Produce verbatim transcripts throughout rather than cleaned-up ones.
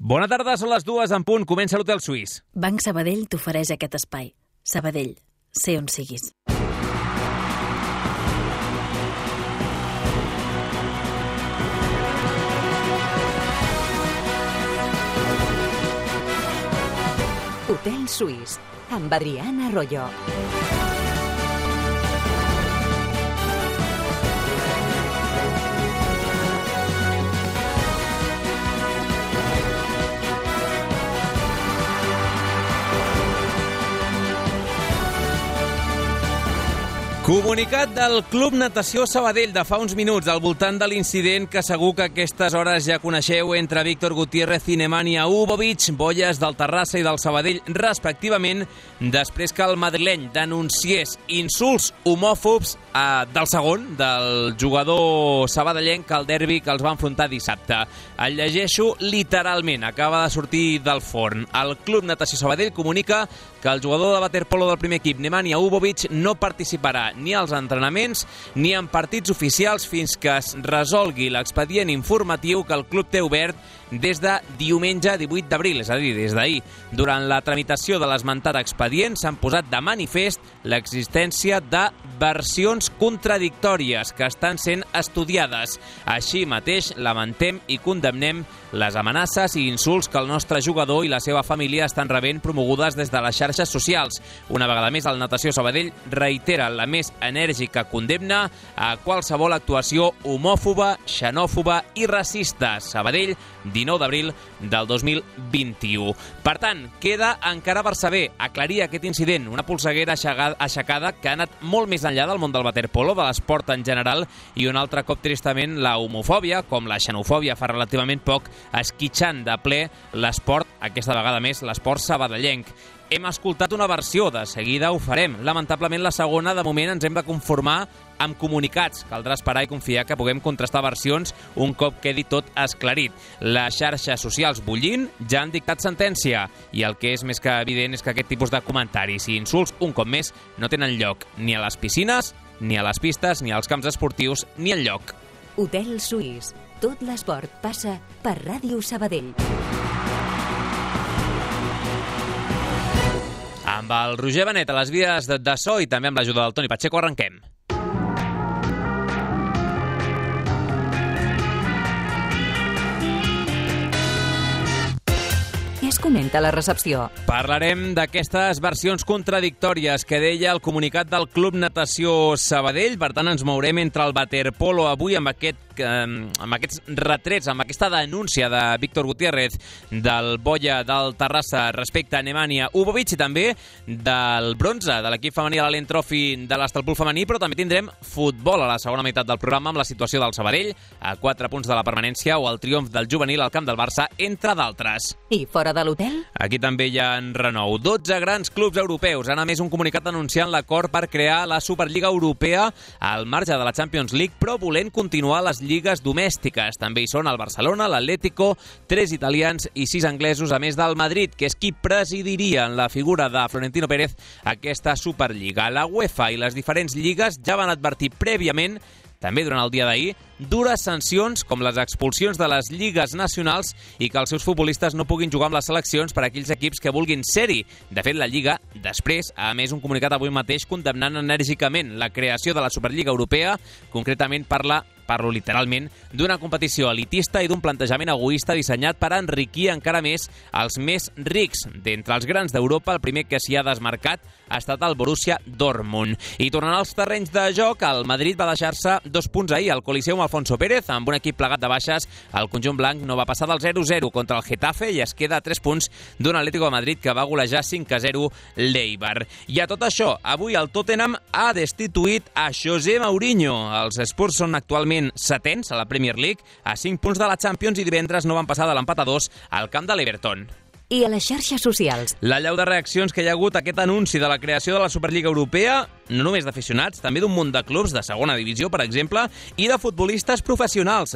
Bona tarda, són les dues en punt. Comença l'Hotel Suís. Banc Sabadell t'ofereix aquest espai. Sabadell, sé on siguis. Hotel Suís, amb Adriana Arroyo. Comunicat del Club Natació Sabadell de fa uns minuts al voltant de l'incident que segur que a aquestes hores ja coneixeu entre Víctor Gutiérrez i Nemanja Ubovic, bolles del Terrassa i del Sabadell, respectivament, després que el madrileny denunciés insults homòfobs eh, del segon, del jugador sabadellenc al derbi que els va enfrontar dissabte. El llegeixo literalment, acaba de sortir del forn. El Club Natació Sabadell comunica que el jugador de waterpolo del primer equip, Nemanja Ubovic, no participarà ni als entrenaments ni en partits oficials fins que es resolgui l'expedient informatiu que el club té obert des de diumenge divuit d'abril, és a dir, des d'ahir. Durant la tramitació de l'esmentat expedient s'han posat de manifest l'existència de versions contradictòries que estan sent estudiades. Així mateix, lamentem i condemnem les amenaces i insults que el nostre jugador i la seva família estan rebent promogudes des de les xarxes socials. Una vegada més, el Natació Sabadell reitera la més enèrgica condemna a qualsevol actuació homòfoba, xenòfoba i racista. Sabadell, dinou d'abril del dos mil vint-i-u. Per tant, queda encara per saber, aclarir aquest incident, una polseguera aixecada que ha anat molt més enllà del món del waterpolo, de l'esport en general, i un altre cop, tristament, la homofòbia, com la xenofòbia fa relativament poc, esquitxant de ple l'esport, aquesta vegada més l'esport sabadellenc. Hem escoltat una versió, de seguida ho farem. Lamentablement, la segona, de moment, ens hem de conformar amb comunicats. Caldrà esperar i confiar que puguem contrastar versions un cop quedi tot esclarit. Les xarxes socials bullint ja han dictat sentència i el que és més que evident és que aquest tipus de comentaris i insults, un cop més, no tenen lloc ni a les piscines, ni a les pistes, ni als camps esportius, ni enlloc. Hotel Suís. Tot l'esport passa per Ràdio Sabadell. Amb el Roger Benet a les vies de, de so i també amb l'ajuda del Toni Pacheco arrenquem. Què es comenta a la recepció? Parlarem d'aquestes versions contradictòries que deia el comunicat del Club Natació Sabadell. Per tant, ens mourem entre el waterpolo avui amb aquest amb aquests retrets, amb aquesta denúncia de Víctor Gutiérrez del bolla del Terrassa respecte a Nemanja Ubovic i també del bronze de l'equip femení de l'Allen Trophy de l'Estalpul femení, però també tindrem futbol a la segona meitat del programa amb la situació del Sabadell a quatre punts de la permanència o el triomf del juvenil al camp del Barça, entre d'altres. I fora de l'hotel? Aquí també hi ha en renou. dotze grans clubs europeus han emès un comunicat anunciant l'acord per crear la Superliga Europea al marge de la Champions League, però volent continuar les lligues domèstiques. També hi són el Barcelona, l'Atlético, tres italians i sis anglesos, a més del Madrid, que és qui presidiria en la figura de Florentino Pérez aquesta Superliga. La UEFA i les diferents lligues ja van advertir prèviament, també durant el dia d'ahir, dures sancions com les expulsions de les lligues nacionals i que els seus futbolistes no puguin jugar amb les seleccions per a aquells equips que vulguin ser-hi. De fet, la Lliga, després, ha emès un comunicat avui mateix condemnant enèrgicament la creació de la Superliga Europea, concretament parla parlo literalment, d'una competició elitista i d'un plantejament egoista dissenyat per enriquir encara més els més rics. D'entre els grans d'Europa, el primer que s'hi ha desmarcat ha estat el Borussia Dortmund. I tornant als terrenys de joc, el Madrid va deixar-se dos punts ahir al Coliseum Alfonso Pérez, amb un equip plegat de baixes. El conjunt blanc no va passar del zero zero contra el Getafe i es queda a tres punts d'un Atlético de Madrid que va golejar cinc a zero l'Eibar. I a tot això, avui el Tottenham ha destituït a José Mourinho. Els Spurs són actualment setens a la Premier League, a cinc punts de la Champions, i divendres no van passar de l'empat a dos al camp de l'Everton. I a les xarxes socials? La llau de reaccions que hi ha hagut a aquest anunci de la creació de la Superliga Europea, no només d'aficionats, també d'un munt de clubs de segona divisió, per exemple, i de futbolistes professionals. El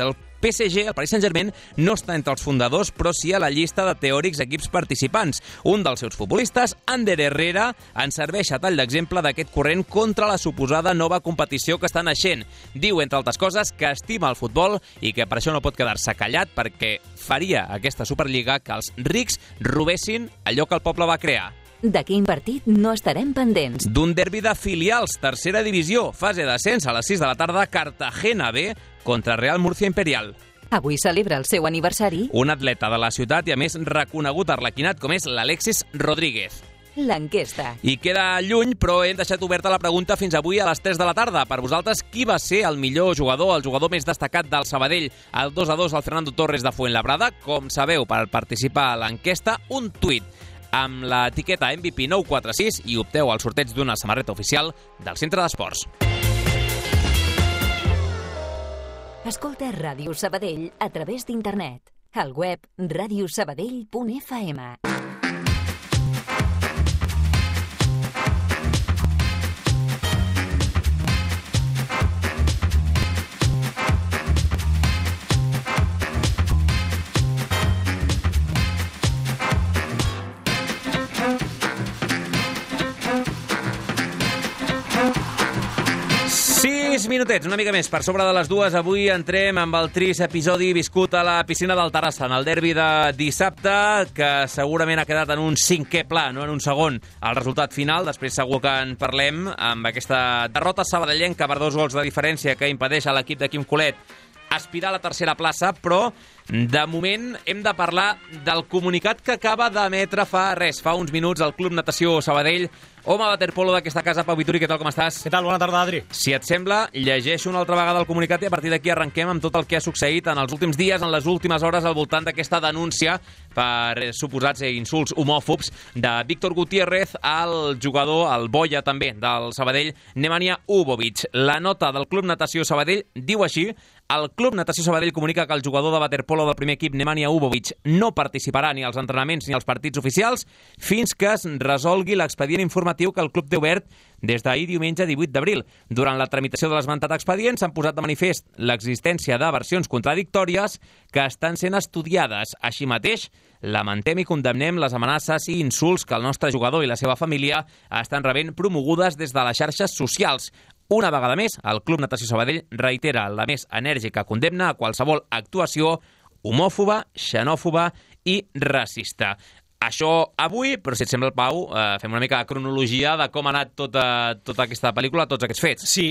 P S G, el Paris Saint-Germain, no està entre els fundadors, però sí a la llista de teòrics equips participants. Un dels seus futbolistes, Ander Herrera, ens serveix a tall d'exemple d'aquest corrent contra la suposada nova competició que està naixent. Diu, entre altres coses, que estima el futbol i que per això no pot quedar-se callat perquè faria aquesta Superliga que els rics robessin allò que el poble va crear. De quin partit no estarem pendents? D'un derbi de filials, tercera divisió, fase d'ascens a les sis de la tarda, Cartagena B contra Real Murcia Imperial. Avui celebra el seu aniversari Un atleta de la ciutat i, a més, reconegut arlequinat com és l'Alexis Rodríguez. l'enquesta. I queda lluny, però hem deixat oberta la pregunta fins avui a les tres de la tarda. Per vosaltres, qui va ser el millor jugador, el jugador més destacat del Sabadell? El dos a dos al Fernando Torres de Fuenlabrada. Com sabeu, per participar a l'enquesta, un tuit amb l'etiqueta M V P nou quatre sis i opteu al sorteig d'una samarreta oficial del Centre d'Esports. Escolta Ràdio Sabadell a través d'internet. Al web ràdio sabadell punt f m. sis minutets, una mica més per sobre de les dues. Avui entrem amb el trist episodi viscut a la piscina del Terrassa en el derbi de dissabte, que segurament ha quedat en un cinquè pla, no en un segon, el resultat final. Després segur que en parlem amb aquesta derrota sabadellenca per dos gols de diferència que impedeix a l'equip de Quim Colet aspirar a la tercera plaça, però de moment hem de parlar del comunicat que acaba d'emetre fa res, fa uns minuts, el Club Natació Sabadell. Home waterpolo d'aquesta casa, Pau Vituri, què tal, com estàs? Què tal? Bona tarda, Adri. Si et sembla, llegeixo una altra vegada el comunicat i a partir d'aquí arrenquem amb tot el que ha succeït en els últims dies, en les últimes hores, al voltant d'aquesta denúncia per suposats insults homòfobs de Víctor Gutiérrez al jugador, al boia també, del Sabadell, Nemanja Ubovic. La nota del Club Natació Sabadell diu així: el Club Natació Sabadell comunica que el jugador de waterpolo del primer equip, Nemanja Ubovic, no participarà ni als entrenaments ni als partits oficials fins que es resolgui l'expedient informatiu que el club té obert des d'ahir diumenge divuit d'abril. Durant la tramitació de l'esmentat expedient s'han posat de manifest l'existència de versions contradictòries que estan sent estudiades. Així mateix, lamentem i condemnem les amenaces i insults que el nostre jugador i la seva família estan rebent promogudes des de les xarxes socials. Una vegada més, el Club Natació Sabadell reitera la més enèrgica condemna a qualsevol actuació homòfoba, xenòfoba i racista. Això avui, però si et sembla, el Pau, eh, fem una mica de cronologia de com ha anat tota, tota aquesta pel·lícula, tots aquests fets. Sí,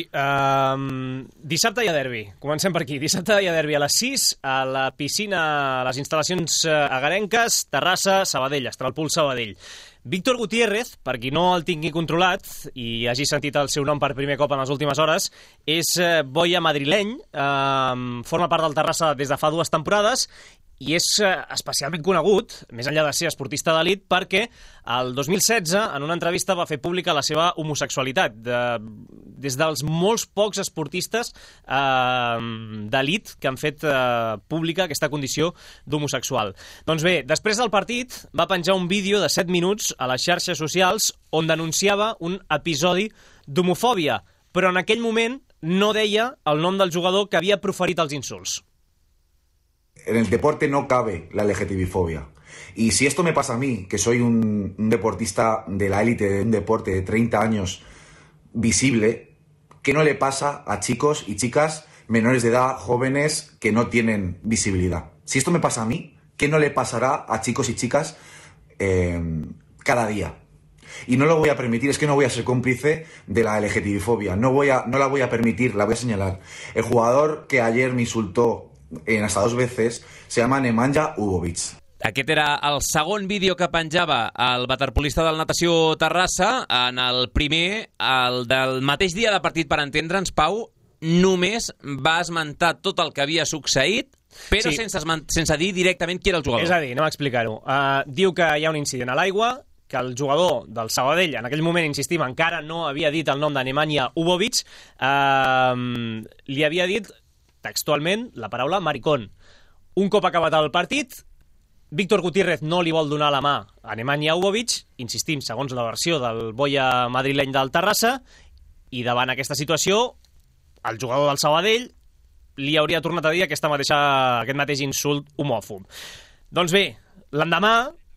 um, dissabte hi ha derbi. Comencem per aquí. Dissabte hi ha derbi a les sis, a la piscina, a les instal·lacions agarenques, Terrassa, Sabadell, Estralpool Sabadell. Víctor Gutiérrez, per qui no el tingui controlat i hagi sentit el seu nom per primer cop en les últimes hores, és boia madrileny, eh, forma part del Terrassa des de fa dues temporades i és especialment conegut, més enllà de ser esportista d'elit, perquè el dos mil setze, en una entrevista, va fer pública la seva homosexualitat. De, des dels molts pocs esportistes eh, d'elit que han fet eh, pública aquesta condició d'homosexual. Doncs bé, després del partit va penjar un vídeo de set minuts a les xarxes socials on denunciava un episodi d'homofòbia, però en aquell moment no deia el nom del jugador que havia proferit els insults. En el deporte no cabe la L G T B fobia. Y si esto me pasa a mí, que soy un, un deportista de la élite de un deporte de treinta años visible, ¿qué no le pasa a chicos y chicas menores de edad, jóvenes, que no tienen visibilidad? Si esto me pasa a mí, ¿qué no le pasará a chicos y chicas eh, cada día? Y no lo voy a permitir, es que no voy a ser cómplice de la L G T B fobia. No, voy a, no la voy a permitir, la voy a señalar. El jugador que ayer me insultó en hasta dos veces se llama Nemanja Ubovic. Aquest era el segon vídeo que penjava el waterpolista del Natació Terrassa. En el primer, el del mateix dia de partit, per entendre'ns, Pau, només va esmentar tot el que havia succeït, però sí, sense, sense dir directament qui era el jugador. És a dir, anem a explicar-ho. Uh, diu que hi ha un incident a l'aigua, que el jugador del Sabadell, en aquell moment, insistim, encara no havia dit el nom de Nemanja Ubovic, uh, li havia dit textualment la paraula maricón. Un cop acabat el partit, Víctor Gutiérrez no li vol donar la mà a Nemanja Ubovic, insistim, segons la versió del boia madrileny del Terrassa, i davant aquesta situació, el jugador del Sabadell li hauria tornat a dir aquesta mateixa, aquest mateix insult homòfob. Doncs bé, l'endemà...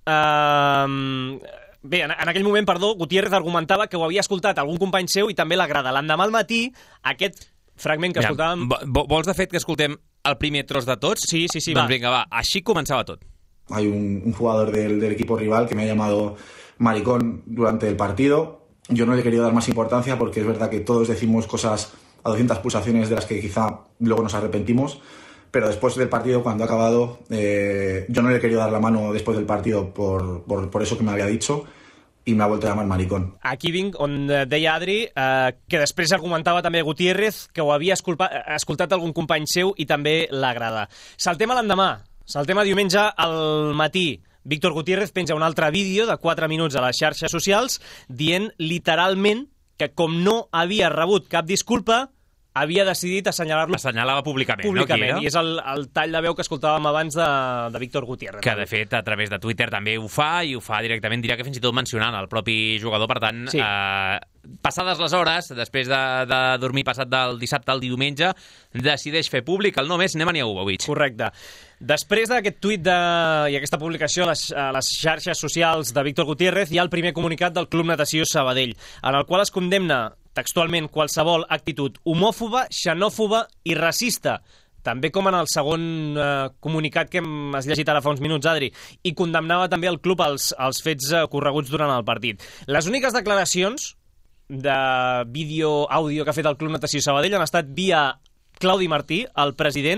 Eh, bé, en, en aquell moment, perdó, Gutiérrez argumentava que ho havia escoltat algun company seu i també l'agrada. L'endemà al matí, aquest fragment que Mira, escoltàvem... Vols, de fet, que escoltem el primer tros de tots? Sí, sí, sí, doncs va. Vinga, va, així començava tot. Hay un, un jugador del, del equipo rival que me ha llamado maricón durante el partido. Yo no le he querido dar más importancia porque es verdad que todos decimos cosas a doscientas pulsaciones de las que quizá luego nos arrepentimos, pero después del partido, cuando ha acabado, eh, yo no le he querido dar la mano después del partido por, por, por eso que me había dicho i m'ha vuelto a llamar maricón. Aquí vinc on deia Adri eh, que després argumentava també Gutiérrez que ho havia escolpat, escoltat algun company seu i també l'agrada. Saltem a l'endemà, saltem a diumenge al matí. Víctor Gutiérrez penja un altre vídeo de quatre minuts a les xarxes socials dient literalment que com no havia rebut cap disculpa, havia decidit assenyalar-lo Assenyalava públicament, públicament, no? I és el, el tall de veu que escoltàvem abans de, de Víctor Gutiérrez. Que, de fet, a través de Twitter també ho fa, i ho fa directament, diria que fins i tot mencionant el propi jugador. Per tant, sí. eh, passades les hores, després de, de dormir passat del dissabte al diumenge, decideix fer públic el nom és Nemanja Ubovic. Correcte. Després d'aquest tuit de... i aquesta publicació a les, a les xarxes socials de Víctor Gutiérrez, hi ha el primer comunicat del Club Natació Sabadell, en el qual es condemna textualment qualsevol actitud homòfoba, xenòfoba i racista, també com en el segon eh, comunicat que hem has llegit ara fa uns minuts, Adri, i condemnava també el club als, als fets eh, ocorreguts durant el partit. Les úniques declaracions de vídeo-àudio que ha fet el Club Natació Sabadell han estat via Claudi Martí, el president,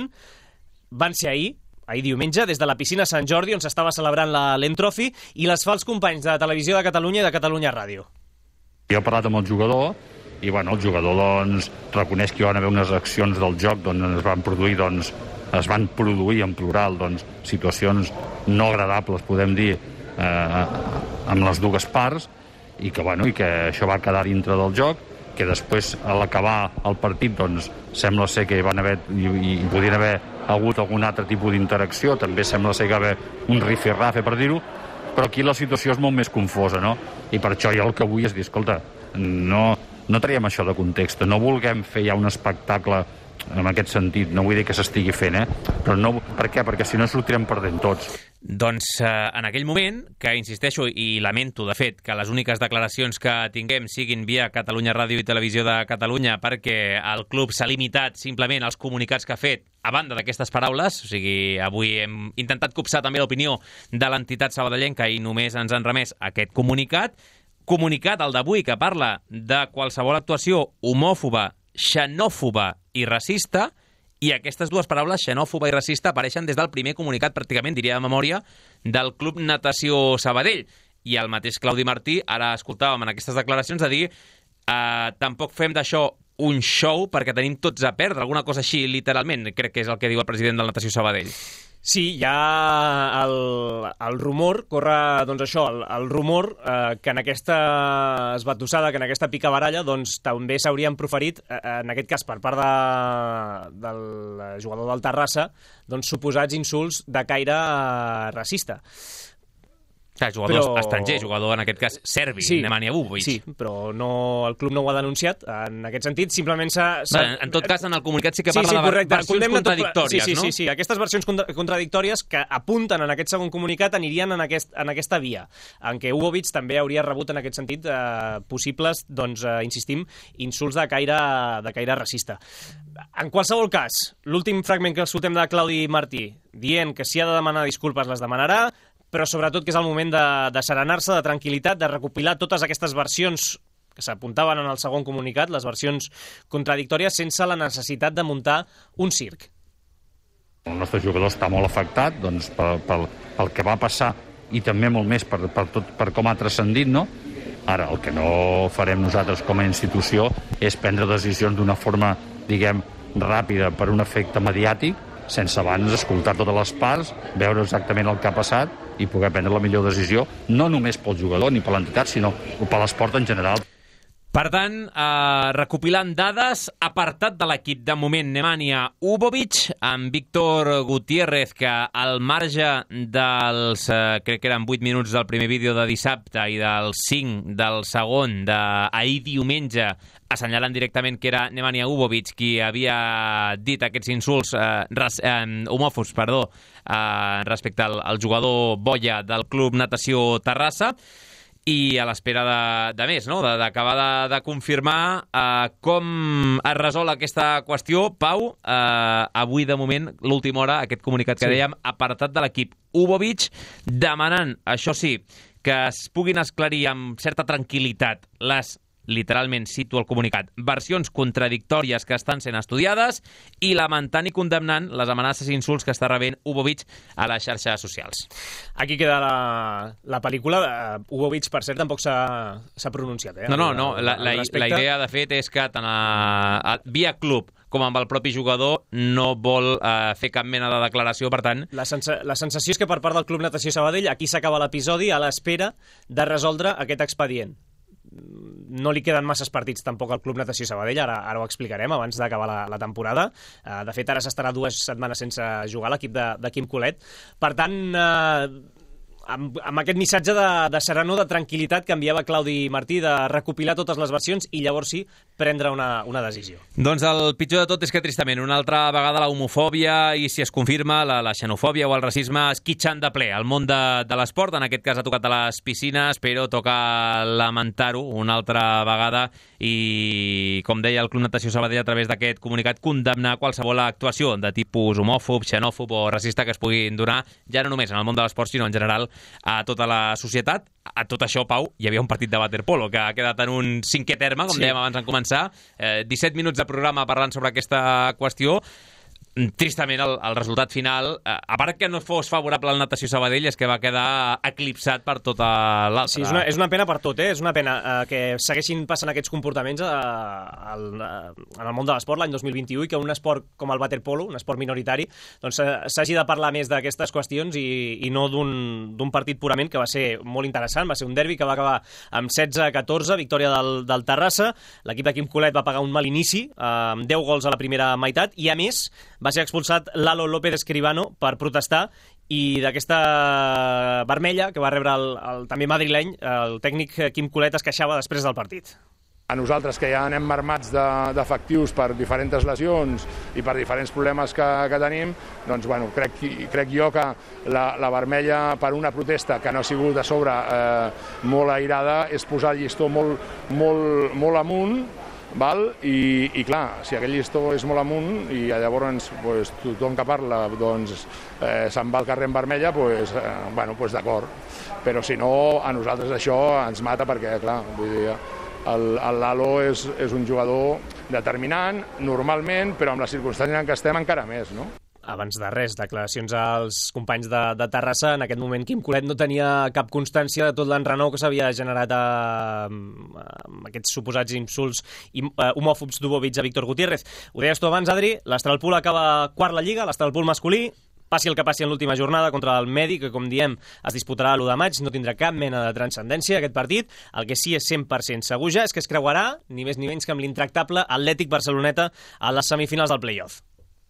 van ser ahir, ahir diumenge, des de la piscina Sant Jordi, on s'estava celebrant la Lent Trophy, i les fa els companys de Televisió de Catalunya i de Catalunya Ràdio. Jo he parlat amb el jugador, i bueno, el jugador doncs, reconeix que hi van haver unes accions del joc on es van produir, doncs, es van produir en plural doncs, situacions no agradables, podem dir, eh, amb les dues parts, i que, bueno, i que això va quedar dintre del joc, que després, a l'acabar el partit, doncs, sembla ser que hi van haver, i, i podien haver hagut algun altre tipus d'interacció, també sembla ser que hi va haver un rifirrafe, per dir-ho, però aquí la situació és molt més confosa, no? I per això jo el que vull és dir, escolta, no, no traiem això de context, no vulguem fer ja un espectacle en aquest sentit, no vull dir que s'estigui fent, eh? Però no, per què? Perquè si no sortirem perdent tots. Doncs eh, en aquell moment, que insisteixo i lamento, de fet, que les úniques declaracions que tinguem siguin via Catalunya Ràdio i Televisió de Catalunya, perquè el club s'ha limitat simplement als comunicats que ha fet a banda d'aquestes paraules, o sigui, avui hem intentat copsar també l'opinió de l'entitat sabadellenca i només ens han remès aquest comunicat, comunicat, el d'avui, que parla de qualsevol actuació homòfoba, xenòfoba i racista, i aquestes dues paraules, xenòfoba i racista, apareixen des del primer comunicat, pràcticament, diria de memòria, del Club Natació Sabadell. I el mateix Claudi Martí, ara escoltàvem en aquestes declaracions, de dir eh, tampoc fem d'això un show perquè tenim tots a perdre, alguna cosa així, literalment, crec que és el que diu el president del Natació Sabadell. Sí, hi ha el, el rumor, corre, doncs això, el, el rumor eh, que en aquesta esbatussada, que en aquesta picabaralla, doncs també s'haurien proferit, eh, en aquest cas per part de, del jugador del Terrassa, doncs suposats insults de caire eh, racista. Clar, jugador però... estranger, jugador en aquest cas serbi, sí, Nemanja Ubovic. Sí, però no, el club no ho ha denunciat en aquest sentit, simplement s'ha... En, en tot cas, en el comunicat sí que sí, parla sí, de correcte. versions Condemna contradictòries, tot... sí, sí, no? Sí, sí, sí, aquestes versions contra contradictòries que apunten en aquest segon comunicat anirien en, aquest, en aquesta via, en què Ubovic també hauria rebut en aquest sentit eh, possibles, doncs, eh, insistim, insults de caire, de caire racista. En qualsevol cas, l'últim fragment que escoltem de Claudi Martí, dient que si ha de demanar disculpes les demanarà, però sobretot que és el moment de, de serenar-se, de tranquil·litat, de recopilar totes aquestes versions que s'apuntaven en el segon comunicat, les versions contradictòries, sense la necessitat de muntar un circ. El nostre jugador està molt afectat doncs, pel, pel, pel que va passar i també molt més per, per, tot, per com ha transcendit, no? Ara, el que no farem nosaltres com a institució és prendre decisions d'una forma, diguem, ràpida per un efecte mediàtic, sense abans escoltar totes les parts, veure exactament el que ha passat i poder prendre la millor decisió, no només pel jugador ni per l'entitat, sinó per l'esport en general. Per tant, eh, recopilant dades, apartat de l'equip de moment Nemanja Ubovic, amb Víctor Gutiérrez, que al marge dels, eh, crec que eren vuit minuts del primer vídeo de dissabte i dels cinc del segon d'ahir diumenge, assenyalant directament que era Nemanja Ubovic qui havia dit aquests insults eh, ras, eh, homòfobs perdó, eh, respecte al, al jugador Boia del Club Natació Terrassa. I a l'espera de, de més, no? d'acabar de, de, de confirmar eh, com es resol aquesta qüestió. Pau, eh, avui de moment, l'última hora, aquest comunicat que sí. dèiem, apartat de l'equip Ubovic, demanant, això sí, que es puguin esclarir amb certa tranquil·litat les, literalment cito el comunicat, versions contradictòries que estan sent estudiades i lamentant i condemnant les amenaces i insults que està rebent Ubovic a les xarxes socials. Aquí queda la, la pel·lícula. Ubovic, per cert, tampoc s'ha pronunciat. Eh? No, no, no. La, la, la idea, de fet, és que tant a, a, via club com amb el propi jugador no vol eh, fer cap mena de declaració, per tant... La, sensa la sensació és que per part del Club Natació Sabadell aquí s'acaba l'episodi a l'espera de resoldre aquest expedient. No li queden masses partits tampoc al Club Natació Sabadell, ara, ara ho explicarem abans d'acabar la, la temporada. Uh, de fet, ara s'estarà dues setmanes sense jugar l'equip de, de Quim Colet. Per tant, uh, amb, amb aquest missatge de, de serenor, de tranquil·litat que enviava Claudi Martí, de recopilar totes les versions i llavors sí, prendre una, una decisió. Doncs el pitjor de tot és que, tristament, una altra vegada la homofòbia i, si es confirma, la, la xenofòbia o el racisme esquitxant de ple al món de, de l'esport. En aquest cas ha tocat a les piscines, però toca lamentar-ho una altra vegada i, com deia el Club Natació Sabadell a través d'aquest comunicat, condemnar qualsevol actuació de tipus homòfob, xenòfob o racista que es puguin donar, ja no només en el món de l'esport, sinó en general a tota la societat. A tot això, Pau, hi havia un partit de waterpolo que ha quedat en un cinquè terme, com sí. dèiem abans en començar. Eh, disset minuts de programa parlant sobre aquesta qüestió. Tristament, el, el resultat final, eh, a part que no fos favorable al Natació Sabadell, és que va quedar eclipsat per tota l'altra. Sí, és una, és una pena per tot, eh? És una pena eh, que segueixin passant aquests comportaments eh, al, eh, en el món de l'esport l'any dos mil vint-i-u i que un esport com el waterpolo, un esport minoritari, doncs s'hagi de parlar més d'aquestes qüestions i, i no d'un partit purament que va ser molt interessant. Va ser un derbi que va acabar amb setze a catorze, victòria del, del Terrassa. L'equip de Quim Colet va pagar un mal inici, eh, amb deu gols a la primera meitat, i a més va ser expulsat Lalo López Escribano per protestar, i d'aquesta vermella que va rebre el, el també madrileny, el tècnic Quim Colet es queixava després del partit. A nosaltres, que ja anem marmats d'efectius per diferents lesions i per diferents problemes que, que tenim, doncs, bueno, crec, crec jo que la, la vermella per una protesta que no ha sigut a sobre eh, molt airada és posar el llistó molt, molt, molt amunt, val? I, i clar, si aquell llistó és molt amunt i llavors pues, tothom que parla doncs, eh, se'n va al carrer en vermella, pues, eh, bueno, pues d'acord. Però si no, a nosaltres això ens mata perquè, clar, vull dir, el, el Lalo és, és un jugador determinant, normalment, però amb les circumstàncies en què estem encara més, no? Abans de res, declaracions als companys de, de Terrassa. En aquest moment Quim Colet no tenia cap constància de tot l'enrenou que s'havia generat a, amb aquests suposats insults i, uh, homòfobs d'Ubovic a Víctor Gutiérrez. Ho deies tu abans, Adri, l'Astralpool acaba quart la Lliga, l'Astralpool masculí, passi el que passi en l'última jornada contra el Medi, que, com diem, es disputarà l'u de maig, no tindrà cap mena de transcendència aquest partit. El que sí és cent per cent segur ja és que es creuarà, ni més ni menys que amb l'intractable Atlètic Barceloneta a les semifinals del play-off.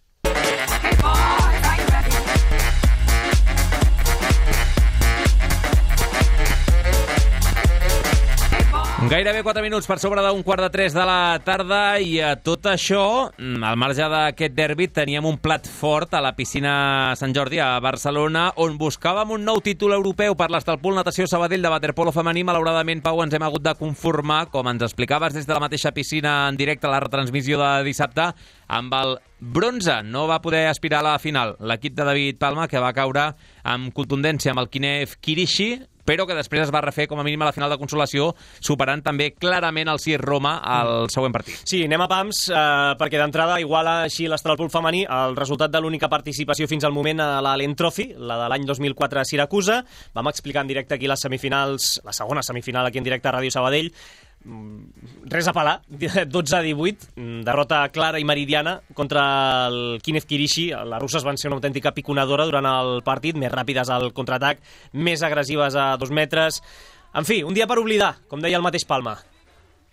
Gairebé quatre minuts per sobre d'un quart de tres de la tarda, i a tot això, al marge d'aquest derbi, teníem un plat fort a la piscina Sant Jordi a Barcelona, on buscàvem un nou títol europeu per l'Astralpool Natació Sabadell de waterpolo femení. Malauradament, Pau, ens hem hagut de conformar, com ens explicaves des de la mateixa piscina en directe a la retransmissió de dissabte, amb el bronze. No va poder aspirar a la final l'equip de David Palma, que va caure amb contundència amb el Kinev Kirishi, però que després es va refer com a mínim a la final de consolació, superant també clarament el C I S Roma al següent partit. Sí, anem a pams, eh, perquè d'entrada iguala així l'Astralpool femení el resultat de l'única participació fins al moment a la Allen Trophy, la de l'any dos mil quatre a Siracusa. Vam explicar en directe aquí les semifinals, la segona semifinal aquí en directe a Ràdio Sabadell. Res a pelar, dotze a divuit, derrota clara i meridiana contra el Kinev Kirishi. Les russes van ser una autèntica piconadora durant el partit, més ràpides al contraatac, més agressives a dos metres. En fi, un dia per oblidar, com deia el mateix Palma.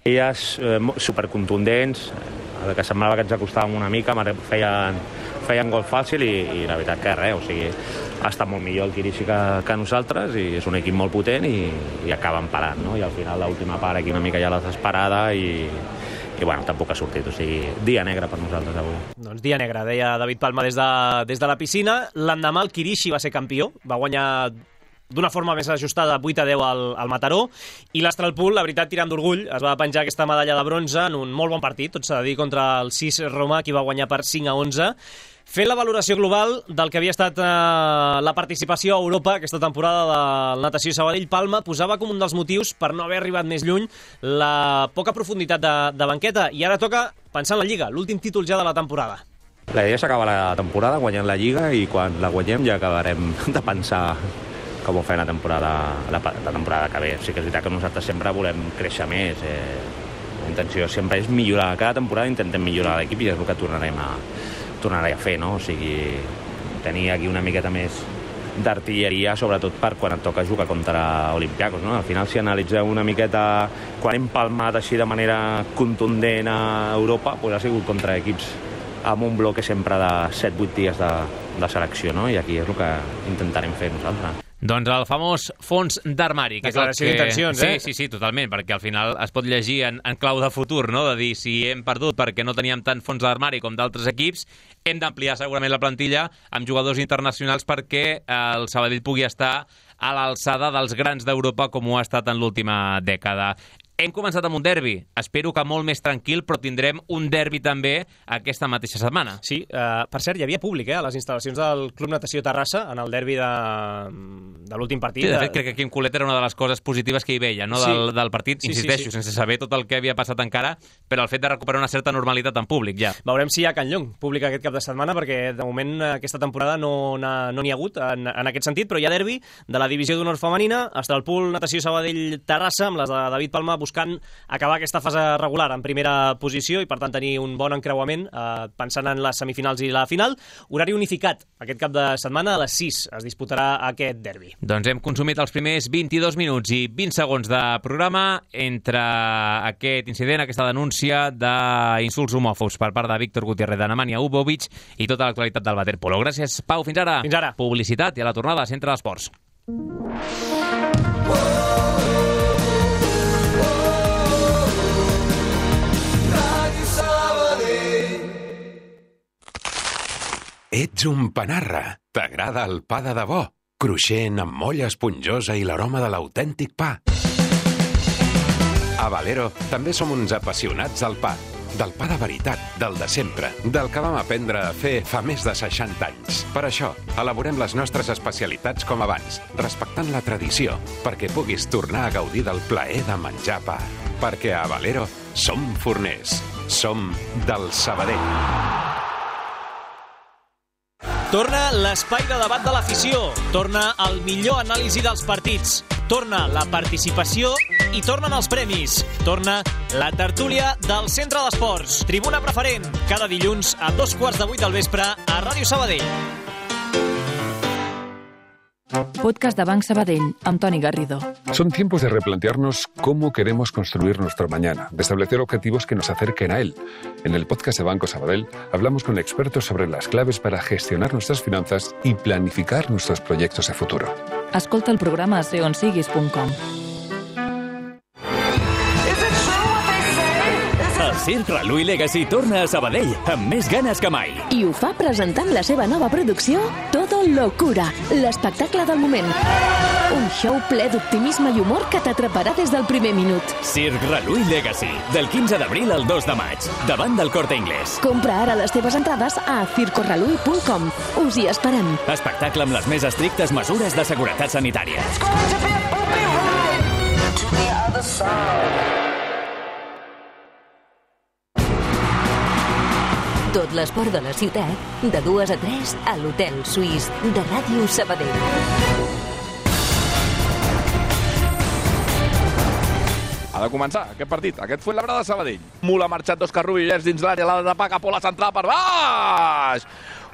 Elles eh, supercontundents, el que semblava que ens acostàvem una mica, feien, feien gol fàcil i, i la veritat que res, o sigui, ha estat molt millor el Kirishi que, que nosaltres i és un equip molt potent i, i acaben parant, no? I al final l'última part aquí una mica ja la desesperada i, i bueno, tampoc ha sortit, o sigui, dia negre per nosaltres avui. Doncs dia negre, deia David Palma des de, des de la piscina. L'endemà el Kirishi va ser campió, va guanyar d'una forma més ajustada vuit a deu al, al Mataró, i l'Astralpool, la veritat, tirant d'orgull, es va penjar aquesta medalla de bronze en un molt bon partit, tot s'ha de dir, contra el sis Roma, qui va guanyar per cinc a onze. Fent la valoració global del que havia estat eh, la participació a Europa aquesta temporada del Natació Sabadell, Palma posava com un dels motius per no haver arribat més lluny la poca profunditat de, de banqueta, i ara toca pensar en la Lliga, l'últim títol ja de la temporada. La idea és acabar la temporada guanyant la Lliga i quan la guanyem ja acabarem de pensar com ho fem la temporada, la, la temporada que ve. Sí que és veritat que nosaltres sempre volem créixer més. Eh, la intenció sempre és millorar. Cada temporada intentem millorar l'equip i és el que tornarem a, tornarem a fer, no? O sigui, tenir aquí una miqueta més d'artilleria, sobretot per quan et toca jugar contra Olympiacos, no? Al final, si analitzeu una miqueta quan hem palmat així de manera contundent a Europa, doncs ha sigut contra equips amb un bloc sempre de set vuit dies de, de selecció, no? I aquí és el que intentarem fer nosaltres. Doncs el famós fons d'armari. Declaració d'intencions, eh? Sí, sí, sí, totalment, perquè al final es pot llegir en, en clau de futur, no? De dir, si hem perdut perquè no teníem tant fons d'armari com d'altres equips, hem d'ampliar segurament la plantilla amb jugadors internacionals perquè el Sabadell pugui estar a l'alçada dels grans d'Europa com ho ha estat en l'última dècada. Hem començat amb un derbi, espero que molt més tranquil, però tindrem un derbi també aquesta mateixa setmana. Sí, uh, per cert, hi havia públic eh, a les instal·lacions del Club Natació Terrassa en el derbi de, de l'últim partit. Sí, de fet, crec que Quim Colet era una de les coses positives que hi veia, no, del, del partit, sí, insisteixo, sí, sí. sense saber tot el que havia passat encara, però el fet de recuperar una certa normalitat en públic, ja. Veurem si hi ha Can Llong públic aquest cap de setmana, perquè de moment aquesta temporada no n'hi ha, no ha hagut en, en aquest sentit, però hi ha derbi de la divisió d'honor femenina, Astralpool, Natació Sabadell, Terrassa, amb les de David Palma buscant acabar aquesta fase regular en primera posició i per tant tenir un bon encreuament eh, pensant en les semifinals i la final. Horari unificat aquest cap de setmana a les sis es disputarà aquest derbi. Doncs hem consumit els primers vint-i-dos minuts i vint segons de programa entre aquest incident, aquesta denúncia d'insults homòfobs per part de Víctor Gutiérrez, de Nemanja Ubovic i tota l'actualitat del waterpolo. Gràcies, Pau. Fins ara. Fins ara. Publicitat i a la tornada a Centre d'Esports. Ets un panarra. T'agrada el pa de debò? Cruixent, amb molla esponjosa i l'aroma de l'autèntic pa. A Valero també som uns apassionats del pa. Del pa de veritat, del de sempre, del que vam aprendre a fer fa més de seixanta anys. Per això, elaborem les nostres especialitats com abans, respectant la tradició, perquè puguis tornar a gaudir del plaer de menjar pa. Perquè a Valero som forners. Som del Sabadell. Torna l'espai de debat de l'afició, torna el millor anàlisi dels partits, torna la participació i tornen els premis, torna la tertúlia del Centre d'Esports, Tribuna Preferent, cada dilluns a dos quarts de vuit del vespre a Ràdio Sabadell. Podcast de Banc Sabadell, amb Toni Garrido. Son tiempos de replantearnos cómo queremos construir nuestro mañana, de establecer objetivos que nos acerquen a él. En el podcast de Banco Sabadell hablamos con expertos sobre las claves para gestionar nuestras finanzas y planificar nuestros proyectos de futuro. Escolta el programa a seonsiguis punt com. El Circ Reluí Legacy torna a Sabadell amb més ganes que mai. I ho fa presentant la seva nova producció Todo Locura, l'espectacle del moment. Un show ple d'optimisme i humor que t'atraparà des del primer minut. Circ Reluí Legacy, del quinze d'abril al dos de maig, davant del Corte Inglés. Compra ara les teves entrades a circo reluí punt com. Us hi esperem. Espectacle amb les més estrictes mesures de seguretat sanitària. Tot l'esport de la ciutat, de dues a tres, a l'Hotel Suís de Ràdio Sabadell. Ha de començar aquest partit, aquest Fuenlabrada de Sabadell. Mula ha marxat dos carrillers dins l'àrea, l'ha de tapar cap a la central per baix.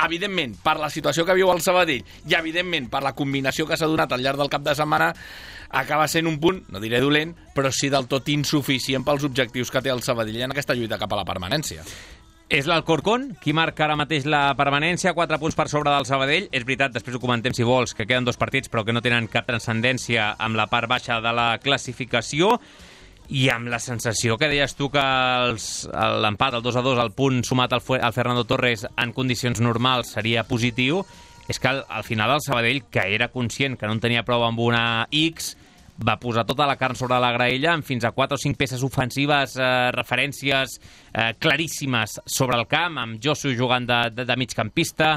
evidentment, per la situació que viu el Sabadell i, evidentment, per la combinació que s'ha donat al llarg del cap de setmana, acaba sent un punt, no diré dolent, però sí del tot insuficient pels objectius que té el Sabadell en aquesta lluita cap a la permanència. És l'Alcorcón qui marca ara mateix la permanència, quatre punts per sobre del Sabadell. És veritat, després ho comentem si vols, que queden dos partits però que no tenen cap transcendència amb la part baixa de la classificació i amb la sensació que deies tu que l'empat, el dos a dos, el punt sumat al, al Fernando Torres en condicions normals seria positiu. És que al, al final el Sabadell, que era conscient que no en tenia prou amb una X, va posar tota la carn sobre la graella amb fins a quatre o cinc peces ofensives, eh, referències eh, claríssimes sobre el camp, amb Josu jugant de, de, de migcampista,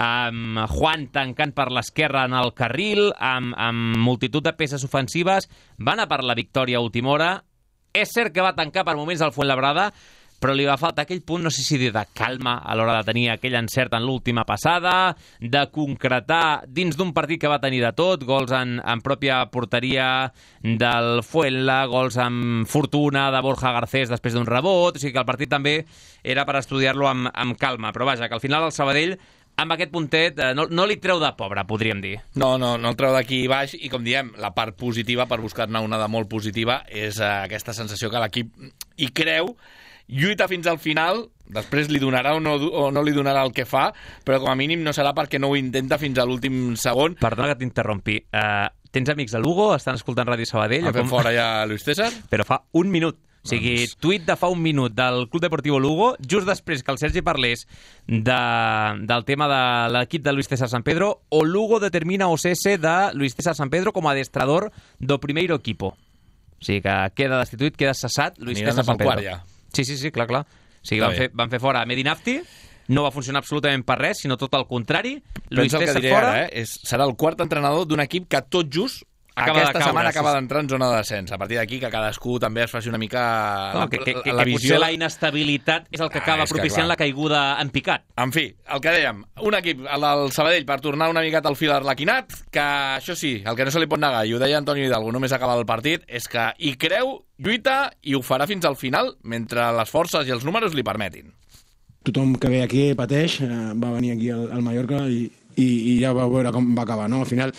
amb Juan tancant per l'esquerra en el carril, amb, amb multitud de peces ofensives. Va anar per la victòria a última hora. És cert que va tancar per moments el Fuenlabrada, però li va faltar aquell punt, no sé si dir de calma a l'hora de tenir aquell encert en l'última passada, de concretar dins d'un partit que va tenir de tot, gols en, en pròpia porteria del Fuenla, gols amb fortuna de Borja Garcés després d'un rebot, o sigui que el partit també era per estudiar-lo amb, amb calma, però vaja, que al final el Sabadell amb aquest puntet eh, no, no li treu de pobre, podríem dir. No, no, no el treu d'aquí baix i, com diem, la part positiva, per buscar-ne una de molt positiva, és eh, aquesta sensació que l'equip hi creu, lluita fins al final, després li donarà o no, o no li donarà el que fa, però com a mínim no serà perquè no ho intenta fins a l'últim segon. Perdona que t'interrompi. Uh, tens amics a Lugo? Estan escoltant Ràdio Sabadell? Han fet fora ja Luis César? Però fa un minut. O sigui, doncs... tuit de fa un minut del Club Deportivo Lugo, just després que el Sergi parlés de, del tema de l'equip de Luis César San Pedro, o Lugo determina o cese de Luis César San Pedro com a adestrador do primeiro equipo. O sigui que queda destituït, queda cessat Luis César San Pedro. Ja. Sí, sí, sí, clar, clar. O sigui, van fer, van fer fora a Medinafti, no va funcionar absolutament per res, sinó tot el contrari. Luis Pensa el César que diré fora... ara, eh? És, serà el quart entrenador d'un equip que tot just acaba aquesta caure, setmana acaba sí, d'entrar en zona de descens. A partir d'aquí que cadascú també es faci una mica no, la, que, que, que, la visió... Que potser la inestabilitat és el que acaba ah, propiciant que, la caiguda en picat. En fi, el que dèiem, un equip, el del Sabadell, per tornar una miqueta al fil arlequinat, que això sí, el que no se li pot negar, i ho deia Antonio Hidalgo només acaba el partit, és que hi creu, lluita i ho farà fins al final, mentre les forces i els números li permetin. Tothom que ve aquí pateix, eh, va venir aquí al, al Mallorca i I, i ja va veure com va acabar, no? Al final,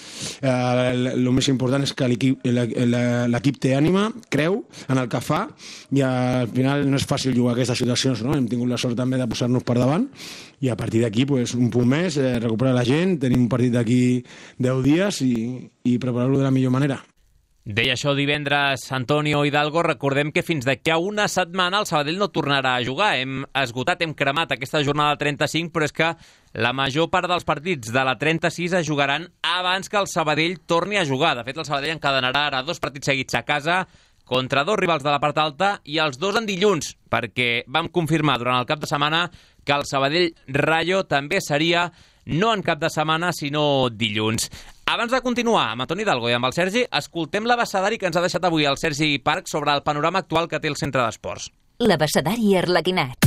eh, el més important és que l'equip té ànima, creu en el que fa, i al final no és fàcil jugar aquestes situacions, no? Hem tingut la sort també de posar-nos per davant, i a partir d'aquí, pues, un punt més, eh, recuperar la gent, tenim un partit d'aquí deu dies i, i preparar-lo de la millor manera. Deia això divendres Antonio Hidalgo. Recordem que fins d'aquí a una setmana el Sabadell no tornarà a jugar. Hem esgotat, hem cremat aquesta jornada trenta-cinc, però és que la major part dels partits de la trenta-sis es jugaran abans que el Sabadell torni a jugar. De fet, el Sabadell encadenarà ara dos partits seguits a casa contra dos rivals de la part alta i els dos en dilluns, perquè vam confirmar durant el cap de setmana que el Sabadell Rayo també seria no en cap de setmana, sinó dilluns. Abans de continuar amb Antoni Hidalgo i amb el Sergi, escoltem l'abecedari que ens ha deixat avui el Sergi Parc sobre el panorama actual que té el centre d'esports. L'abecedari arlequinat.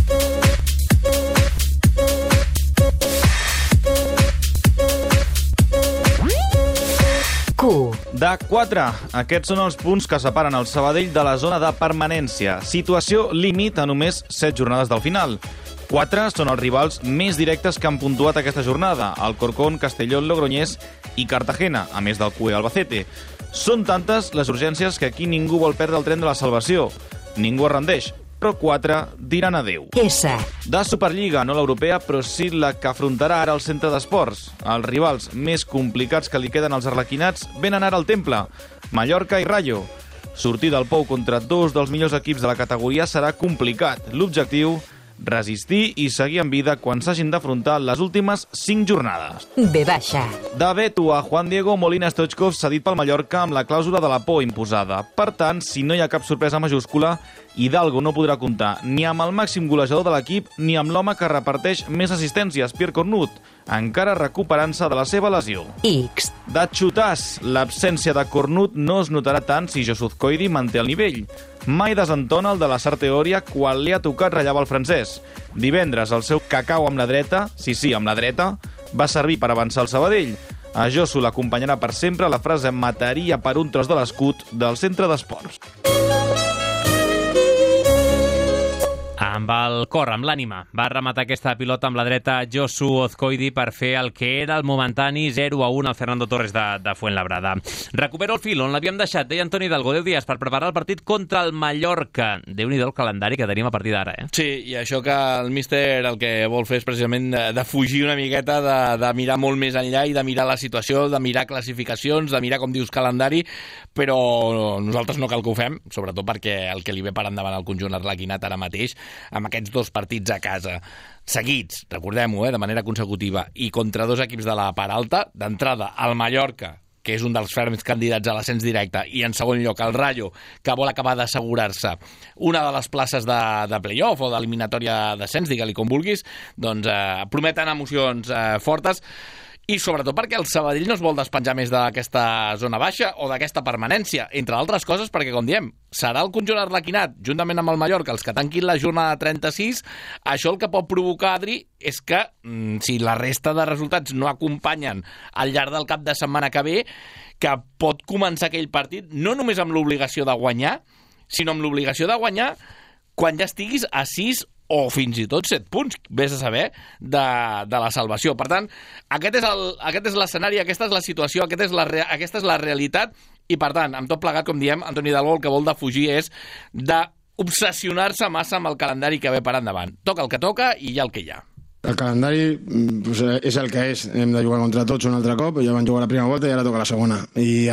Q. De quatre. Aquests són els punts que separen el Sabadell de la zona de permanència. Situació límit a només set jornades del final. Quatre són els rivals més directes que han puntuat aquesta jornada: Alcorcón, Castellón, Logroñés i Cartagena, a més del Q E Albacete. Són tantes les urgències que aquí ningú vol perdre el tren de la salvació. Ningú es rendeix, però quatre diran adeu. S. De Superliga, no l'europea, però sí la que afrontarà ara el centre d'esports. Els rivals més complicats que li queden als arlequinats venen ara al Temple: Mallorca i Rayo. Sortir del pou contra dos dels millors equips de la categoria serà complicat. L'objectiu: resistir i seguir en vida quan s'hagin d'afrontar les últimes cinc jornades. B baixa. De Beto a Juan Diego Molina Stoichkov cedit pel Mallorca amb la clàusula de la por imposada. Per tant, si no hi ha cap sorpresa majúscula, Hidalgo no podrà comptar ni amb el màxim golejador de l'equip ni amb l'home que reparteix més assistències, Pierre Cornut, encara recuperant-se de la seva lesió. X. De Xutàs, l'absència de Cornut no es notarà tant si Josuzkoidi manté el nivell. Mai desentona el de la Sarteoria quan li ha tocat rellevar el francès. Divendres el seu cacau amb la dreta, sí, sí, amb la dreta, va servir per avançar el Sabadell. A Josu l'acompanyarà per sempre la frase "mataria per un tros de l'escut" del centre d'esports. Amb el cor, amb l'ànima, va rematar aquesta pilota amb la dreta Josu Ozcoidi per fer el que era el momentani zero a un al Fernando Torres de, de Fuenlabrada. Recupero el fil on l'havíem deixat, deia Antoni Hidalgo, deu dies per preparar el partit contra el Mallorca. Déu-n'hi-do el calendari que tenim a partir d'ara, eh? Sí, i això que el míster el que vol fer és precisament de, de fugir una miqueta, de, de mirar molt més enllà i de mirar la situació, de mirar classificacions, de mirar, com dius, calendari, però nosaltres no cal que ho fem, sobretot perquè el que li ve per endavant al conjunt arlequinat ara mateix, amb aquests dos partits a casa seguits, recordem-ho, eh, de manera consecutiva, i contra dos equips de la part alta, d'entrada el Mallorca, que és un dels ferms candidats a l'ascens directe, i en segon lloc el Rayo, que vol acabar d'assegurar-se una de les places de, de playoff o d'eliminatòria d'ascens, digue-li com vulguis, doncs eh, prometen emocions eh, fortes, i sobretot perquè el Sabadell no es vol despenjar més d'aquesta zona baixa o d'aquesta permanència, entre altres coses perquè, com diem, serà el conjunt arlequinat, juntament amb el Mallorca, els que tanquin la jornada trenta-sis. Això el que pot provocar, Adri, és que si la resta de resultats no acompanyen al llarg del cap de setmana que ve, que pot començar aquell partit no només amb l'obligació de guanyar, sinó amb l'obligació de guanyar quan ja estiguis a sis o fins i tot set punts, vés a saber, de, de la salvació. Per tant, aquest és el, aquest és l'escenari, aquesta és la situació, aquest és la, aquesta és la realitat, i per tant, amb tot plegat, com diem, Antoni Hidalgo el que vol defugir és d'obsessionar-se massa amb el calendari que ve per endavant. Toca el que toca i hi ha el que hi ha. El calendari pues, és el que és. Hem de jugar contra tots un altre cop. Ja van jugar la primera volta i ara toca la segona. I,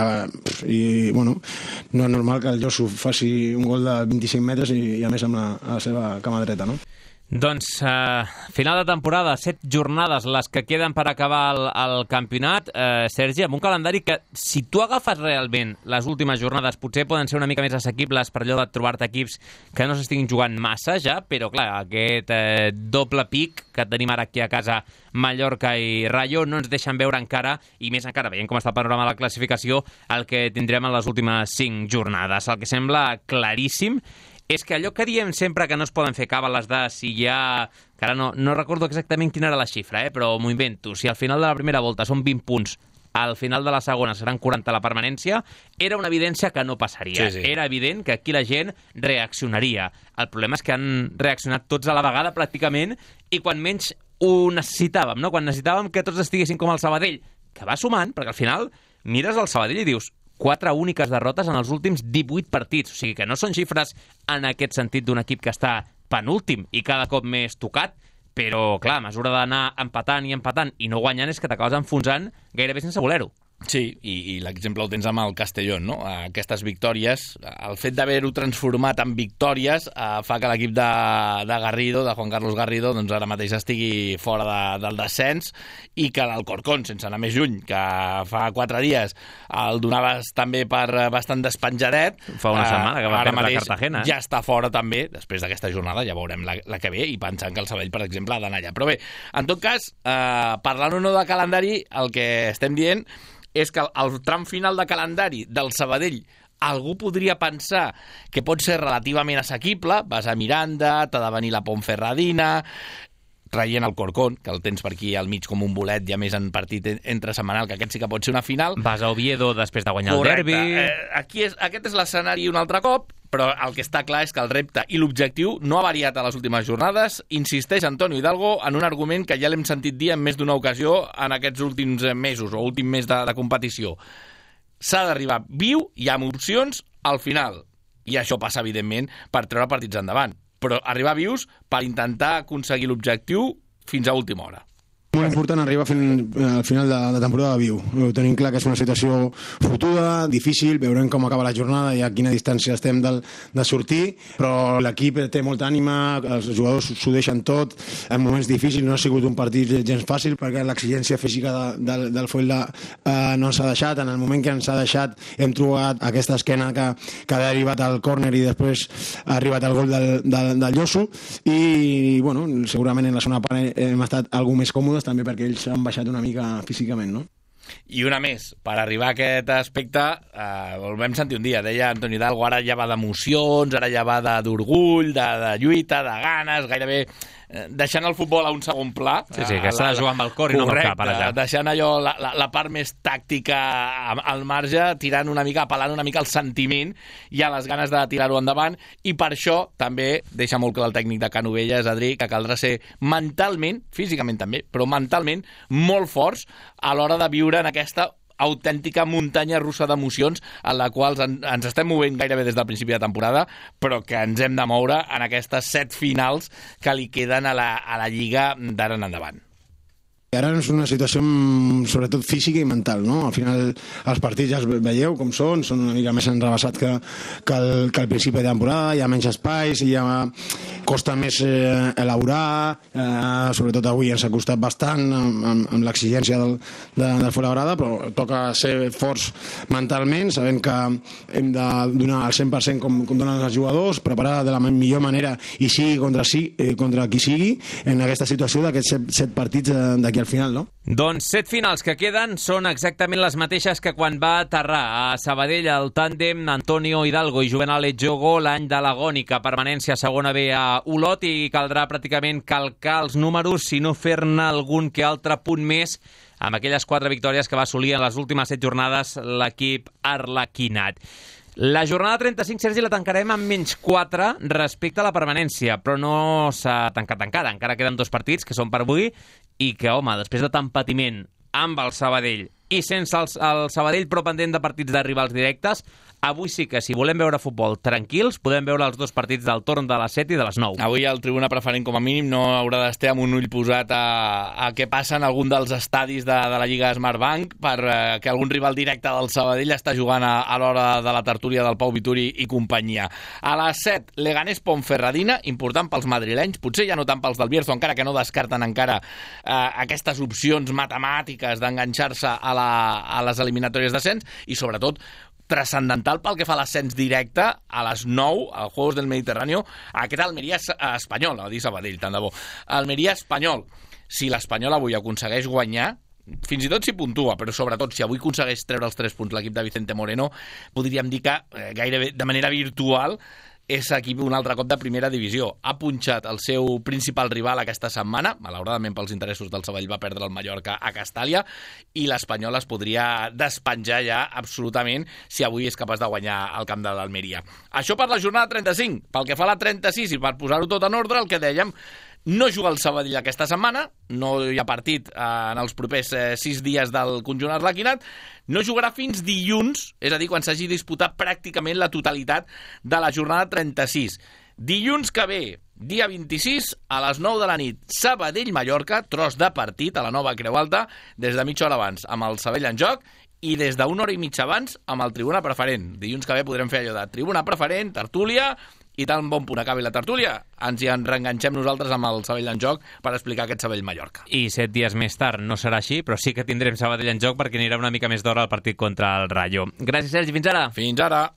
i bueno, no és normal que el Josu faci un gol de vint-i-cinc metres i, i a més amb la, a la seva cama dreta, no? Doncs, eh, final de temporada, set jornades les que queden per acabar el, el campionat. Eh, Sergi, amb un calendari que, si tu agafes realment les últimes jornades, potser poden ser una mica més assequibles per allò de trobar-te equips que no s'estiguin jugant massa ja, però clar, aquest eh, doble pic que tenim ara aquí a casa, Mallorca i Rayo, no ens deixen veure encara, i més encara, veient com està el panorama de la classificació, el que tindrem en les últimes cinc jornades. El que sembla claríssim és que allò que diem sempre que no es poden fer càbales de si hi ha... que ara no, no recordo exactament quina era la xifra, eh? Però m'ho invento. Si al final de la primera volta són vint punts, al final de la segona seran quaranta la permanència, era una evidència que no passaria. Sí, sí. Era evident que aquí la gent reaccionaria. El problema és que han reaccionat tots a la vegada pràcticament i quan menys ho necessitàvem, no? Quan necessitàvem que tots estiguessin com el Sabadell, que va sumant, perquè al final mires el Sabadell i dius quatre úniques derrotes en els últims divuit partits. O sigui que no són xifres en aquest sentit d'un equip que està penúltim i cada cop més tocat, però, clar, a mesura d'anar empatant i empatant i no guanyant és que t'acabes enfonsant gairebé sense voler-ho. Sí, i, i l'exemple ho tens amb el Castellón, no? Aquestes victòries, el fet d'haver-ho transformat en victòries eh, fa que l'equip de, de Garrido, de Juan Carlos Garrido, doncs ara mateix estigui fora de, del descens, i que l'Alcorcón, sense anar més lluny, que fa quatre dies el donaves també per bastant despenjadet, fa una setmana que va ara perdre mateix Cartagena, eh? Ja està fora també, després d'aquesta jornada, ja veurem la, la que ve, i pensant que el Sabadell, per exemple, ha d'anar allà. Però bé, en tot cas, eh, parlant o no de calendari, el que estem dient és que el tram final de calendari del Sabadell algú podria pensar que pot ser relativament assequible, vas a Miranda, t'ha de venir la Ponferradina, traient el Corcón, que el tens per aquí al mig com un bolet, ja més en partit entre setmanal, que aquest sí que pot ser una final. Vas a Oviedo després de guanyar Correcte. el derbi. Eh, aquí és, aquest és l'escenari un altre cop, però el que està clar és que el repte i l'objectiu no ha variat a les últimes jornades. Insisteix Antonio Hidalgo en un argument que ja l'hem sentit dir en més d'una ocasió en aquests últims mesos o últim mes de, de competició. S'ha d'arribar viu i amb opcions al final. I això passa, evidentment, per treure partits endavant. Però arribar vius per intentar aconseguir l'objectiu fins a última hora. Molt important arribar fin, al final de, de temporada viu. Tenim clar que és una situació fotuda, difícil, veurem com acaba la jornada i a quina distància estem del, de sortir, però l'equip té molta ànima, els jugadors s'ho deixen tot, en moments difícils no ha sigut un partit gens fàcil perquè l'exigència física de, de, del Fuenla eh, no ens ha deixat, en el moment que ens ha deixat hem trobat aquesta esquena que, que ha derivat al córner i després ha arribat el gol del, del, del Josu i bueno, segurament en la segona part hem estat algú més còmodes també perquè ells han baixat una mica físicament, no? I una més, per arribar a aquest aspecte, eh, el vam sentir un dia, deia Antoni Hidalgo, ara ja va d'emocions, ara ja va d'orgull, de, de lluita, de ganes, gairebé deixant el futbol a un segon pla. Sí, sí, que s'ha de jugar amb el cor i no amb el cap, ara ja. Deixant allò, la, la, la part més tàctica al marge, tirant una mica, apel·lant una mica al sentiment i a les ganes de tirar-ho endavant, i per això també deixa molt clar el tècnic de Canovelles, Adri, que caldrà ser mentalment, físicament també, però mentalment molt forts a l'hora de viure en aquesta autèntica muntanya russa d'emocions en la qual ens estem movent gairebé des del principi de temporada, però que ens hem de moure en aquestes set finals que li queden a la, a la Lliga d'ara en endavant. Ara és una situació sobretot física i mental, no? Al final els partits ja els veieu com són, són una mica més enrebaçats que, que, el, que al principi de temporada, hi ha menys espais, hi ha, costa més eh, elaborar, eh, sobretot avui ens ha costat bastant amb, amb, amb l'exigència del, de, del Fuenlabrada, però toca ser forts mentalment, sabent que hem de donar el cent per cent com, com donen els jugadors, preparar de la millor manera i sigui contra, sí, eh, contra qui sigui en aquesta situació d'aquests set, set partits d'aquí al final, no? Doncs set finals que queden són exactament les mateixes que quan va aterrar a Sabadell el tàndem Antonio Hidalgo i Juvenal Etxogo l'any de l'agònica permanència a segona B a Olot, i caldrà pràcticament calcar els números, si no fer-ne algun que altre punt més amb aquelles quatre victòries que va assolir en les últimes set jornades l'equip arlequinat. La jornada trenta-cinc, Sergi, la tancarem amb menys quatre respecte a la permanència, però no s'ha tancat encara. Encara queden dos partits que són per avui i que, home, després de tant patiment amb el Sabadell i sense el, el Sabadell però pendent de partits de rivals directes, avui sí que si volem veure futbol tranquils podem veure els dos partits del torn de les set i de les nou. Avui el tribuna preferent com a mínim no haurà d'estar amb un ull posat a, a què passa en algun dels estadis de, de la Lliga Smartbank, per eh, que algun rival directe del Sabadell està jugant a, a l'hora de la tertúlia del Pau Vituri i companyia. A les set, Leganés Ponferradina, important pels madrilenys, potser ja no tant pels del Bierzo, encara que no descarten encara eh, aquestes opcions matemàtiques d'enganxar-se a, la, a les eliminatòries d'ascens, i sobretot transcendental pel que fa a l'ascens directe a les nou, al Juegos del Mediterráneo, aquest Almeria espanyol, a dir Sabadell, tant de bo. Almeria espanyol. Si l'Espanyol avui aconsegueix guanyar, fins i tot si puntua, però sobretot si avui aconsegueix treure els tres punts l'equip de Vicente Moreno, podríem dir que eh, gairebé de manera virtual és equip un altre cop de primera divisió. Ha punxat el seu principal rival aquesta setmana, malauradament pels interessos del Sabadell va perdre el Mallorca a Castàlia, i l'Espanyol es podria despenjar ja absolutament si avui és capaç de guanyar el camp de l'Almeria. Això per la jornada trenta-cinc. Pel que fa a la trenta-sis, i per posar-ho tot en ordre, el que dèiem, no juga el Sabadell aquesta setmana, no hi ha partit eh, en els propers eh, sis dies del conjunt arlequinat, no jugarà fins dilluns, és a dir, quan s'hagi disputat pràcticament la totalitat de la jornada trenta-sis. Dilluns que ve, dia vint-i-sis, a les nou de la nit, Sabadell-Mallorca, tros de partit a la nova Creu Alta, des de mitja hora abans amb el Sabadell en joc, i des d'una hora i mitja abans amb el Tribuna Preferent. Dilluns que ve podrem fer allò de Tribuna Preferent, tertúlia, i tan bon punt acabi la tertúlia, ens hi reenganxem nosaltres amb el Sabadell en joc per explicar aquest Sabadell-Mallorca. I set dies més tard no serà així, però sí que tindrem Sabadell en joc perquè anirà una mica més d'hora al partit contra el Rayo. Gràcies, Sergi. Fins ara. Fins ara.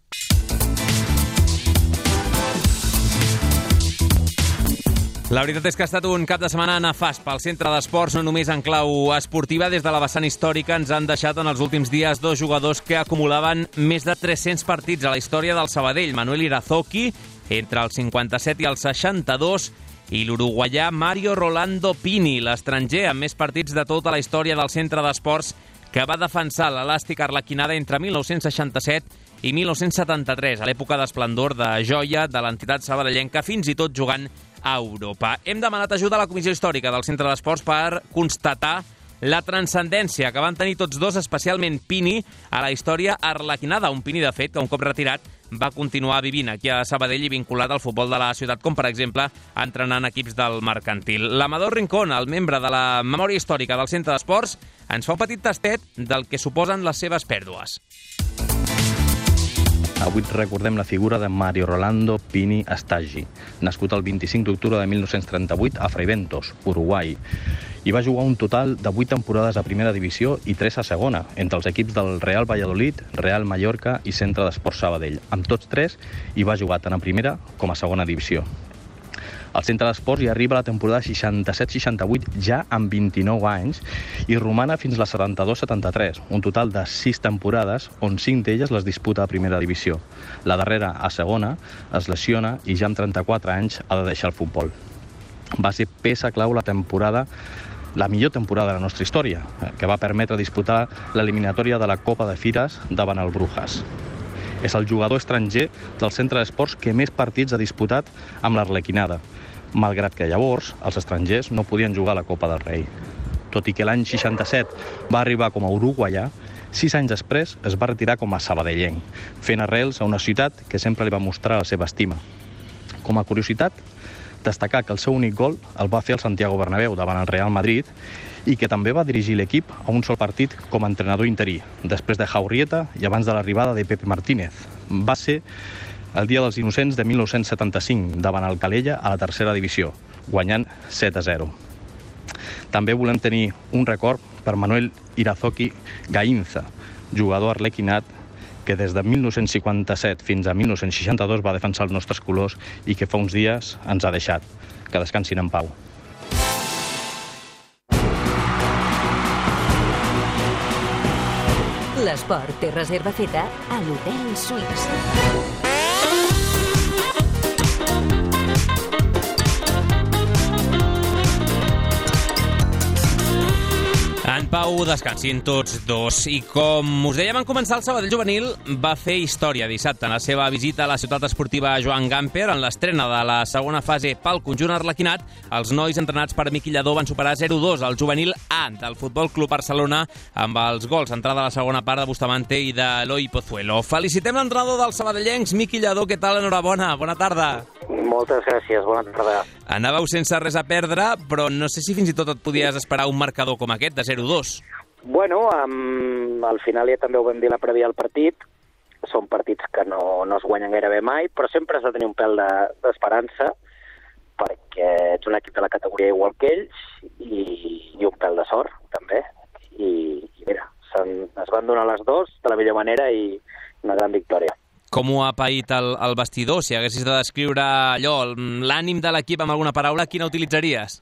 La veritat és que ha estat un cap de setmana nefast pel centre d'esports, no només en clau esportiva. Des de la vessant històrica ens han deixat en els últims dies dos jugadors que acumulaven més de tres-cents partits a la història del Sabadell. Manuel Irazoki, entre el cinquanta-set i el seixanta-dos, i l'uruguaià Mario Rolando Pini, l'estranger amb més partits de tota la història del centre d'esports, que va defensar l'elàstic arlequinada entre mil nou-cents seixanta-set i mil nou-cents setanta-tres, a l'època d'esplendor de joia de l'entitat sabadellenca, fins i tot jugant a Europa. Hem demanat ajuda a la Comissió Històrica del Centre d'Esports per constatar la transcendència que van tenir tots dos, especialment Pini, a la història arlequinada. Un Pini, de fet, que un cop retirat va continuar vivint aquí a Sabadell i vinculat al futbol de la ciutat, com per exemple entrenant equips del Mercantil. L'Amador Rincón, el membre de la Memòria Històrica del Centre d'Esports, ens fa un petit tastet del que suposen les seves pèrdues. Avui recordem la figura de Mario Rolando Pini Staggi, nascut el vint-i-cinc d'octubre de mil nou-cents trenta-vuit a Fraiventos, Uruguai, i va jugar un total de vuit temporades a primera divisió i tres a segona, entre els equips del Real Valladolid, Real Mallorca i Centre d'Esports Sabadell. Amb tots tres hi va jugar tant a primera com a segona divisió. Al Centre d'Esports hi arriba la temporada seixanta-set seixanta-vuit ja amb vint-i-nou anys i romana fins la setanta-dos setanta-tres, un total de sis temporades on cinc d'elles les disputa a primera divisió. La darrera, a segona, es lesiona i ja amb trenta-quatre anys ha de deixar el futbol. va ser peça clau la temporada, la millor temporada de la nostra història, que va permetre disputar l'eliminatòria de la Copa de Fires davant el Brujas. És el jugador estranger del centre d'esports que més partits ha disputat amb l'Arlequinada, malgrat que llavors els estrangers no podien jugar a la Copa del Rei. Tot i que l'any seixanta-set va arribar com a uruguaià, sis anys després es va retirar com a sabadellenc, fent arrels a una ciutat que sempre li va mostrar la seva estima. Com a curiositat, destacar que el seu únic gol el va fer el Santiago Bernabéu davant el Real Madrid i que també va dirigir l'equip a un sol partit com a entrenador interí, després de Jaurrieta i abans de l'arribada de Pepe Martínez. Va ser el Dia dels Innocents de mil nou-cents setanta-cinc davant el Calella a la tercera divisió, guanyant set a zero. També volem tenir un record per Manuel Irazoqui Gainza, jugador arlequinat que des de mil nou-cents cinquanta-set fins a mil nou-cents seixanta-dos va defensar els nostres colors i que fa uns dies ens ha deixat. Que descansin en pau. L'esport té reserva feta a l'Hotel Suís. En Pau, descansin tots dos. I com us dèiem en començar, el Sabadell Juvenil va fer història dissabte en la seva visita a la ciutat esportiva Joan Gamper. En l'estrena de la segona fase pel conjunt arlequinat, els nois entrenats per Miqui Lladó van superar zero a dos al Juvenil A del Futbol Club Barcelona amb els gols entrada a la segona part de Bustamante i d'Eloi Pozuelo. Felicitem l'entrenador dels sabadellencs, Miqui Lladó. Què tal? Enhorabona. Bona tarda. Moltes gràcies, bona tarda. Anàveu sense res a perdre, però no sé si fins i tot et podies esperar un marcador com aquest, de zero a dos. Bueno, um, al final ja també ho vam dir la prèvia al partit. Són partits que no, no es guanyen gairebé mai, però sempre has de tenir un pèl d'esperança, perquè ets un equip de la categoria igual que ells, i, i un pèl de sort, també. I, i mira, es van donar les dues de la millor manera i una gran victòria. Com ho ha paït el, el vestidor? Si haguessis de descriure allò, l'ànim de l'equip amb alguna paraula, quina utilitzaries?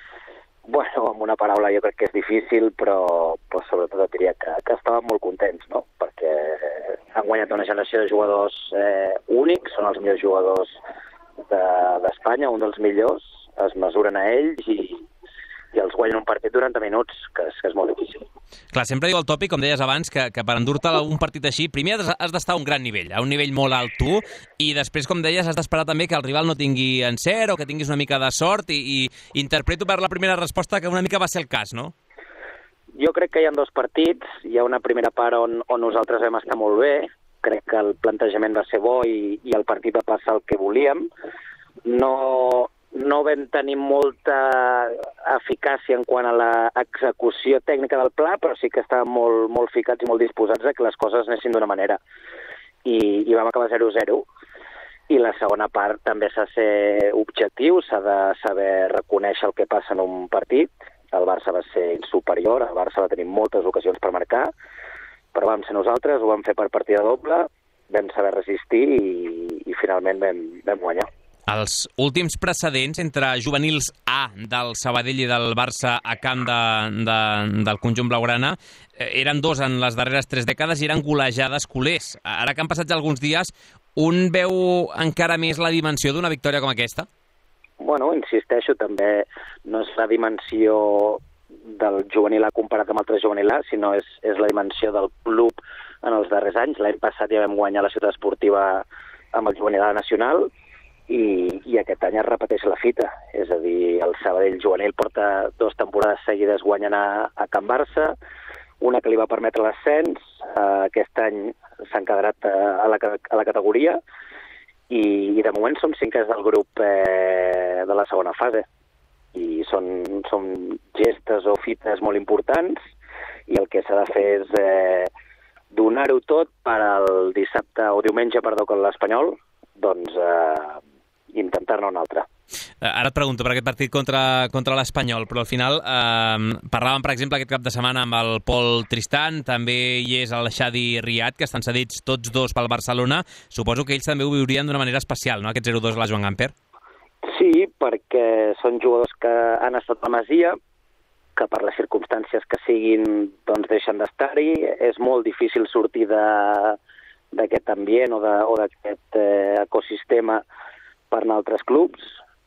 Bueno, amb una paraula jo crec que és difícil, però, però sobretot et diria que, que estaven molt contents, no? Perquè han guanyat una generació de jugadors eh, únics, són els millors jugadors d'Espanya, de, un dels millors, es mesuren a ells i, i els guanyen un partit durant minuts, que és, que és molt difícil. Clar, sempre diu el tòpic, com deies abans, que, que per endur-te un partit així, primer has d'estar a un gran nivell, a un nivell molt alt tu, i després, com deies, has d'esperar també que el rival no tingui encert o que tinguis una mica de sort, i, i interpreto per la primera resposta que una mica va ser el cas, no? Jo crec que hi ha dos partits. Hi ha una primera part on, on nosaltres vam estar molt bé, crec que el plantejament va ser bo i, i el partit va passar el que volíem. No... no vam tenir molta eficàcia en quant a l'execució tècnica del pla, però sí que estàvem molt, molt ficats i molt disposats a que les coses anessin d'una manera. I, i vam acabar zero a zero. I la segona part també s'ha de ser objectiu, s'ha de saber reconèixer el que passa en un partit. El Barça va ser superior, el Barça va tenir moltes ocasions per marcar, però vam ser nosaltres, ho vam fer per partida doble, vam saber resistir i, i finalment vam, vam guanyar. Els últims precedents entre juvenils A del Sabadell i del Barça a camp de, de, del conjunt blaugrana eren dos en les darreres tres dècades i eren golejades culers. Ara que han passat ja alguns dies, un veu encara més la dimensió d'una victòria com aquesta? Bueno, insisteixo, també no és la dimensió del juvenil A comparat amb altres juvenil A, sinó és, és la dimensió del club en els darrers anys. L'any passat ja vam guanyar la ciutat esportiva amb el juvenil A nacional, I, i aquest any es repeteix la fita. És a dir, el Sabadell juvenil porta dues temporades seguides guanyant a, a Can Barça, una que li va permetre l'ascens, eh, aquest any s'han quedat a la, a la categoria, i, i de moment som cinquens del grup eh, de la segona fase. I són, són gestes o fites molt importants, i el que s'ha de fer és eh, donar-ho tot per al dissabte o diumenge, perdó, con l'Espanyol, doncs eh, intentar-ne un altre. Ara et pregunto per aquest partit contra, contra l'Espanyol, però al final eh, parlàvem, per exemple, aquest cap de setmana amb el Pol Tristan, també hi és el Xadi Riad, que estan cedits tots dos pel Barcelona. Suposo que ells també ho viurien d'una manera especial, no?, aquest zero a dos a la Joan Gamper. Sí, perquè són jugadors que han estat a la Masia, que per les circumstàncies que siguin doncs deixen d'estar-hi. És molt difícil sortir de d'aquest ambient o d'aquest eh, ecosistema per anar a altres clubs.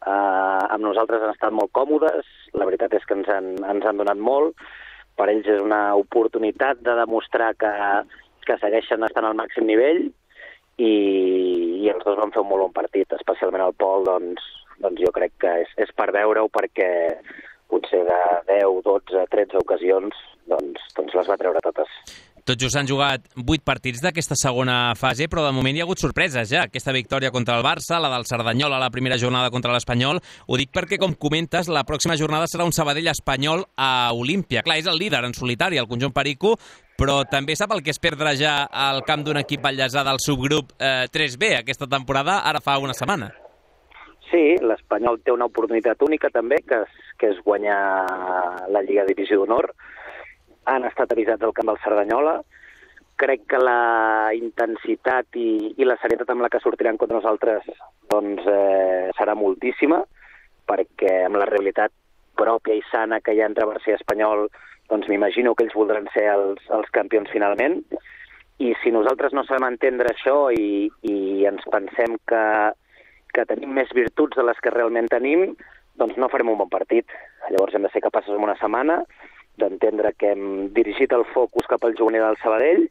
Uh, amb nosaltres han estat molt còmodes, la veritat és que ens han, ens han donat molt. Per ells és una oportunitat de demostrar que, que segueixen estant al màxim nivell i, i els dos van fer un molt bon partit, especialment el Pol, doncs, doncs jo crec que és, és per veure-ho, perquè potser de deu, dotze, tretze ocasions doncs, doncs les va treure totes. Tot just s'han jugat vuit partits d'aquesta segona fase, però de moment hi ha hagut sorpreses ja. Aquesta victòria contra el Barça, la del Cerdanyola, la primera jornada contra l'Espanyol. Ho dic perquè, com comentes, la pròxima jornada serà un Sabadell-Espanyol a Olímpia. Clar, és el líder en solitari, el conjunt perico, però també sap el que és perdre ja al camp d'un equip ballesà del subgrup eh, tres B aquesta temporada, ara fa una setmana. Sí, l'Espanyol té una oportunitat única també, que és, que és guanyar la Lliga Divisió d'Honor. Han estat avisats al camp del Cerdanyola. Crec que la intensitat i, i la serietat amb la que sortiran contra nosaltres doncs, eh, serà moltíssima, perquè amb la realitat pròpia i sana que hi ha entre Barça i Espanyol, doncs m'imagino que ells voldran ser els, els campions finalment. I si nosaltres no sabem entendre això i, i ens pensem que, que tenim més virtuts de les que realment tenim, doncs no farem un bon partit. Llavors hem de ser capaços en una setmana d'entendre que hem dirigit el focus cap al juvenil del Sabadell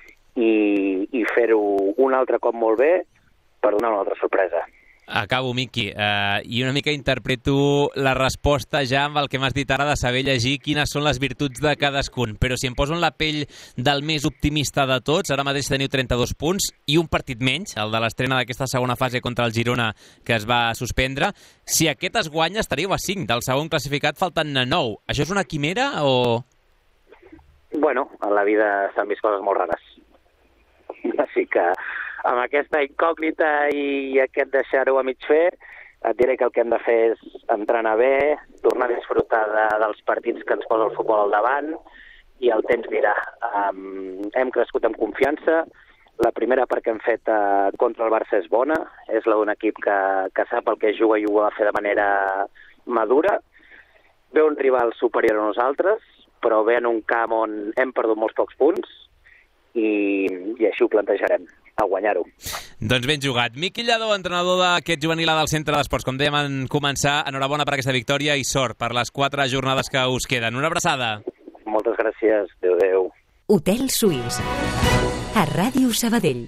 i, i fer-ho un altre cop molt bé per donar una altra sorpresa. Acabo, Miqui, uh, i una mica interpreto la resposta ja amb el que m'has dit ara de saber llegir quines són les virtuts de cadascun, però si em poso en la pell del més optimista de tots, ara mateix teniu trenta-dos punts i un partit menys, el de l'estrena d'aquesta segona fase contra el Girona, que es va suspendre. Si aquest es guanya, estaríeu a cinc del segon classificat, faltant nou. Això és una quimera o...? Bueno, a la vida s'han vist coses molt rares. Així que amb aquesta incògnita i aquest deixar-ho a mig fer, et diré que el que hem de fer és entrenar bé, tornar a disfrutar de, dels partits que ens posa el futbol al davant, i el temps dirà. Um, hem crescut amb confiança. La primera part que hem fet uh, contra el Barça és bona, és la d'un equip que, que sap el que juga i ho va fer de manera madura. Ve un rival superior a nosaltres, però ve en un camp on hem perdut molts pocs punts, i, i així ho plantejarem, a guanyar-ho. Doncs ben jugat. Miqui Lladó, entrenador d'aquest juvenil del Centre d'Esports. Com dèiem en començar, enhorabona per aquesta victòria i sort per les quatre jornades que us queden. Una abraçada. Moltes gràcies. Adéu, adéu. Hotel Suís, a Ràdio Sabadell.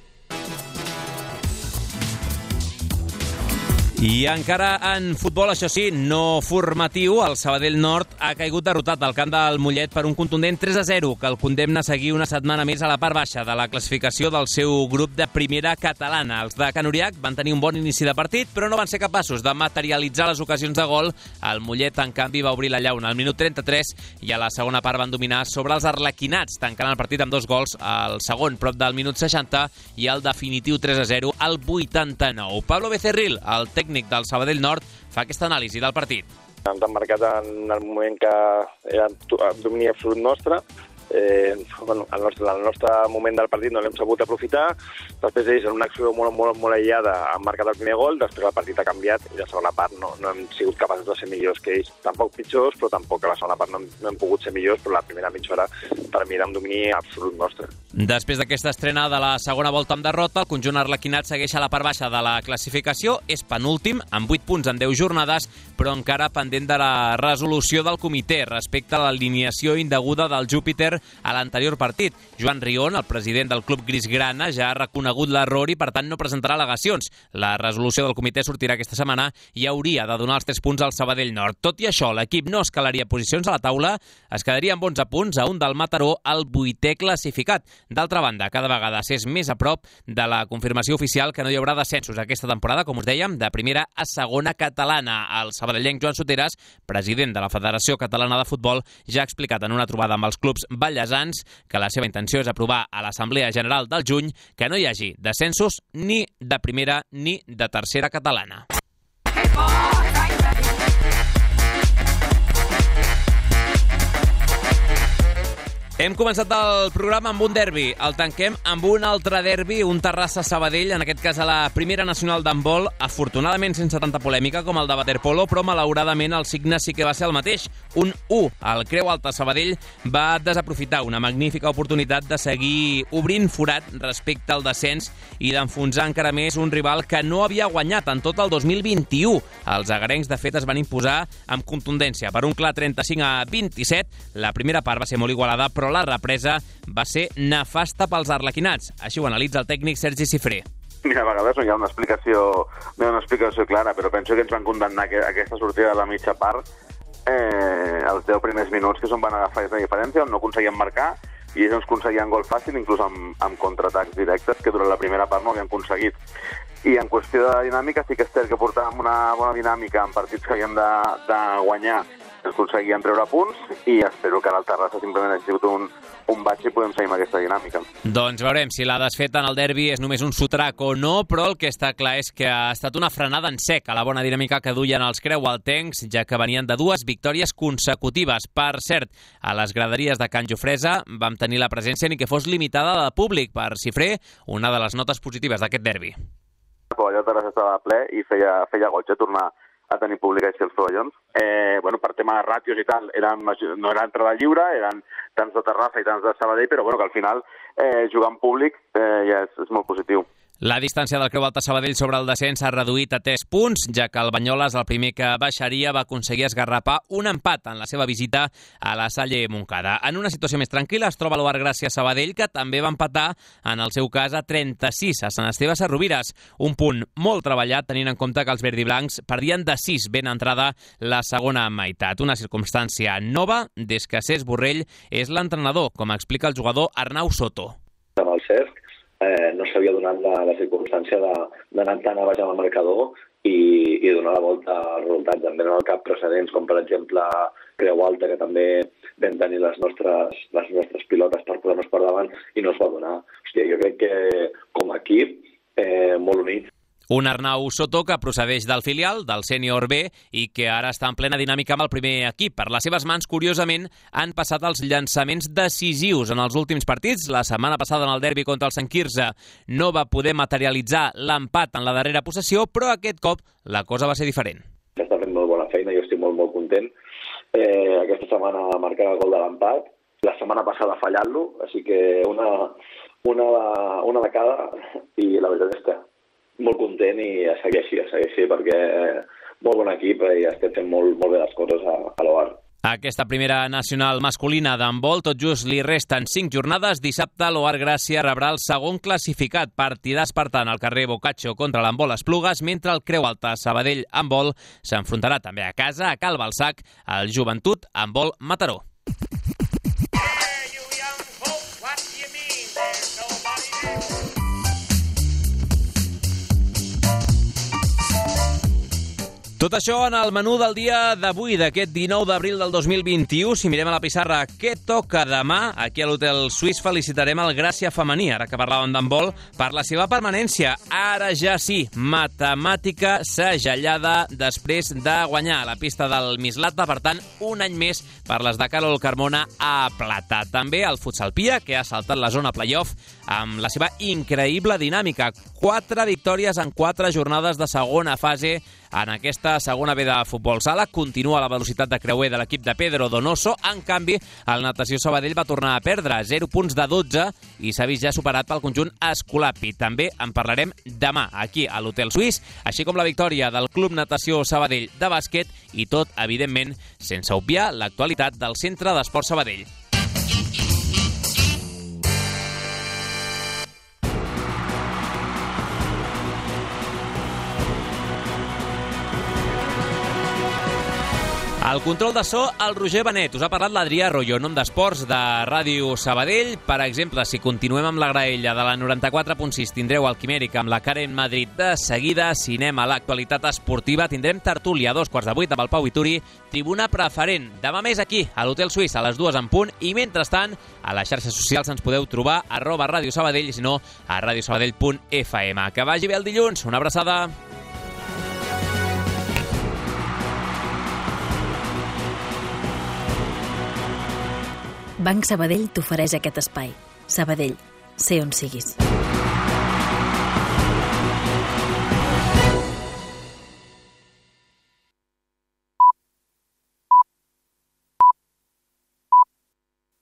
I encara en futbol, això sí, no formatiu, el Sabadell Nord ha caigut derrotat al camp del Mollet per un contundent tres a zero, que el condemna a seguir una setmana més a la part baixa de la classificació del seu grup de primera catalana. Els de Can Uriach van tenir un bon inici de partit, però no van ser capaços de materialitzar les ocasions de gol. El Mollet, en canvi, va obrir la llauna al minut trenta-tres i a la segona part van dominar sobre els arlequinats, tancant el partit amb dos gols, el segon prop del minut seixanta i el definitiu tres a zero al vuitanta-nou. Pablo Becerril, el tècnic del Sabadell Nord, fa aquesta anàlisi del partit. Ens han marcat en el moment que era domini absolut nostre. Eh, bueno, el, nostre, el nostre moment del partit no l'hem sabut aprofitar. Després ells, en una acció molt, molt, molt aïllada, han marcat el primer gol, després el partit ha canviat i la segona part no, no hem sigut capaços de ser millors que ells. Tampoc pitjors, però tampoc a la segona part no, no hem pogut ser millors, però la primera mitja hora per mi era un domini absolut nostre. Després d'aquesta estrena de la segona volta amb derrota, el conjunt arlequinat segueix a la part baixa de la classificació, és penúltim, amb vuit punts en deu jornades, però encara pendent de la resolució del comitè respecte a l'alineació indeguda del Júpiter a l'anterior partit. Joan Rion, el president del club grisgrana, ja ha reconegut l'error i, per tant, no presentarà al·legacions. La resolució del comitè sortirà aquesta setmana i hauria de donar els tres punts al Sabadell Nord. Tot i això, l'equip no escalaria posicions a la taula, es quedaria amb onze punts a un del Mataró, el vuitè classificat. D'altra banda, cada vegada s'és més a prop de la confirmació oficial que no hi haurà descensos aquesta temporada, com us dèiem, de primera a segona catalana. El sabadellenc Joan Soteras, president de la Federació Catalana de Futbol, ja ha explicat en una trobada amb els clubs ballesans que la seva intenció és aprovar a l'Assemblea General del juny que no hi hagi descensos ni de primera ni de tercera catalana. Hem començat el programa amb un derbi. El tanquem amb un altre derbi, un Terrassa-Sabadell, en aquest cas a la primera nacional d'handbol, afortunadament sense tanta polèmica com el de waterpolo, però malauradament el signe sí que va ser el mateix. Un u. El Creu Alta Sabadell va desaprofitar una magnífica oportunitat de seguir obrint forat respecte al descens i d'enfonsar encara més un rival que no havia guanyat en tot el dos mil vint-i-u. Els agarencs, de fet, es van imposar amb contundència per un clar trenta-cinc a vint-i-set. La primera part va ser molt igualada, però la represa va ser nefasta pels arlequinats. Així ho analitza el tècnic Sergi Cifré. Mira, a vegades no hi ha una explicació, no hi ha una explicació clara, però penso que ens van condemnar aquesta sortida de la mitja part eh, els deu primers minuts, que és on van agafar aquesta diferència, on no aconseguien marcar, i ells ens aconseguien gol fàcil, inclús amb, amb contraatacs directes, que durant la primera part no havien aconseguit. I en qüestió de dinàmica, sí que és cert que portàvem una bona dinàmica en partits que havíem de, de guanyar, ens aconseguien treure punts, i espero que ara el Terrassa simplement hagi sigut un, un baix i podem seguir amb aquesta dinàmica. Doncs veurem si la desfeta en el derbi és només un sotrac o no, però el que està clar és que ha estat una frenada en sec a la bona dinàmica que duien els creualtencs, ja que venien de dues victòries consecutives. Per cert, a les graderies de Can Jofresa vam tenir la presència ni que fos limitada de públic. Per Cifré, una de les notes positives d'aquest derbi. El pavelló de Terrassa estava ple i feia, feia goig a tornar a tenir públic així els pavellons. Eh, bueno, per tema de ràtios i tal, eren, no era entrada lliure, eren tants de Terrassa i tants de Sabadell, però bueno, que al final eh, jugar en públic eh, ja és, és molt positiu. La distància del Creu Alta Sabadell sobre el descens s'ha reduït a tres punts, ja que el Banyoles, el primer que baixaria, va aconseguir esgarrapar un empat en la seva visita a la Salle Montcada. En una situació més tranquil·la es troba l'Oar Gràcia Sabadell, que també va empatar, en el seu cas, a trenta-sis a Sant Esteve Sesrovires. Un punt molt treballat, tenint en compte que els verdiblancs perdien de sis ben entrada la segona meitat. Una circumstància nova des que Cesc Borrell és l'entrenador, com explica el jugador Arnau Soto. Amb el Cesc Eh, no s'havia donat la, la circumstància d'anar tan a baix amb el marcador i, i donar la volta al resultat. També en el cap precedents, com per exemple Creu Alta, que també vam tenir les nostres, les nostres pilotes per posar-nos per davant i no es va donar. Hòstia, jo crec que com a equip, eh, molt units. Un Arnau Soto que procedeix del filial, del sènior B, i que ara està en plena dinàmica amb el primer equip. Per les seves mans, curiosament, han passat els llançaments decisius en els últims partits. La setmana passada, en el derbi contra el Sant Quirze, no va poder materialitzar l'empat en la darrera possessió, però aquest cop la cosa va ser diferent. Està fent molt bona feina, jo estic molt, molt content. Eh, aquesta setmana marcar el gol de l'empat, la setmana passada fallant-lo, així que una, una, una de cada, i la veritat és que molt content i a seguir així, a seguir així, perquè molt bon equip i estem fent molt, molt bé les coses a, a l'Oar. Aquesta primera nacional masculina d'handbol, tot just li resten cinc jornades. Dissabte l'Oar Gràcia rebrà el segon classificat. Partidàs, per tant, al carrer Boccaccio contra l'handbol Esplugues, mentre el Creu Alta Sabadell handbol s'enfrontarà també a casa, a Cal Balsac, al Joventut handbol Mataró. Tot això en el menú del dia d'avui, d'aquest dinou d'abril del dos mil vint-i-u. Si mirem a la pissarra què toca demà, aquí a l'Hotel Suís felicitarem el Gràcia femení, ara que parlàvem d'handbol, per la seva permanència. Ara ja sí, matemàtica segellada després de guanyar a la pista del Mislata, per tant, un any més per les de Carol Carmona a plata. També el Futsal Pia, que ha saltat la zona playoff amb la seva increïble dinàmica. Quatre victòries en quatre jornades de segona fase en aquesta segona B de futbol sala. Continua la velocitat de creuer de l'equip de Pedro Donoso. En canvi, el Natació Sabadell va tornar a perdre zero punts de dotze i s'ha vist ja superat pel conjunt escolapi. També en parlarem demà aquí a l'Hotel Suís, així com la victòria del Club Natació Sabadell de bàsquet i tot, evidentment, sense obviar l'actualitat del Centre d'Esport Sabadell. Al control de so, el Roger Benet. Us ha parlat l'Adrià Arroyo, nom d'esports de Ràdio Sabadell. Per exemple, si continuem amb la graella de la noranta-quatre punt sis, tindreu el Quimèric amb la Karen Madrid de seguida. Si anem a l'actualitat esportiva, tindrem tertúlia a dos quarts de vuit amb el Pau Vituri, tribuna preferent. Demà més aquí, a l'Hotel Suís, a les dues en punt. I mentrestant, a les xarxes socials ens podeu trobar arroba Ràdio Sabadell, i si no, a radiosabadell punt f m. Que vagi bé el dilluns. Una abraçada. Banc Sabadell t'ofereix aquest espai. Sabadell, sé on siguis.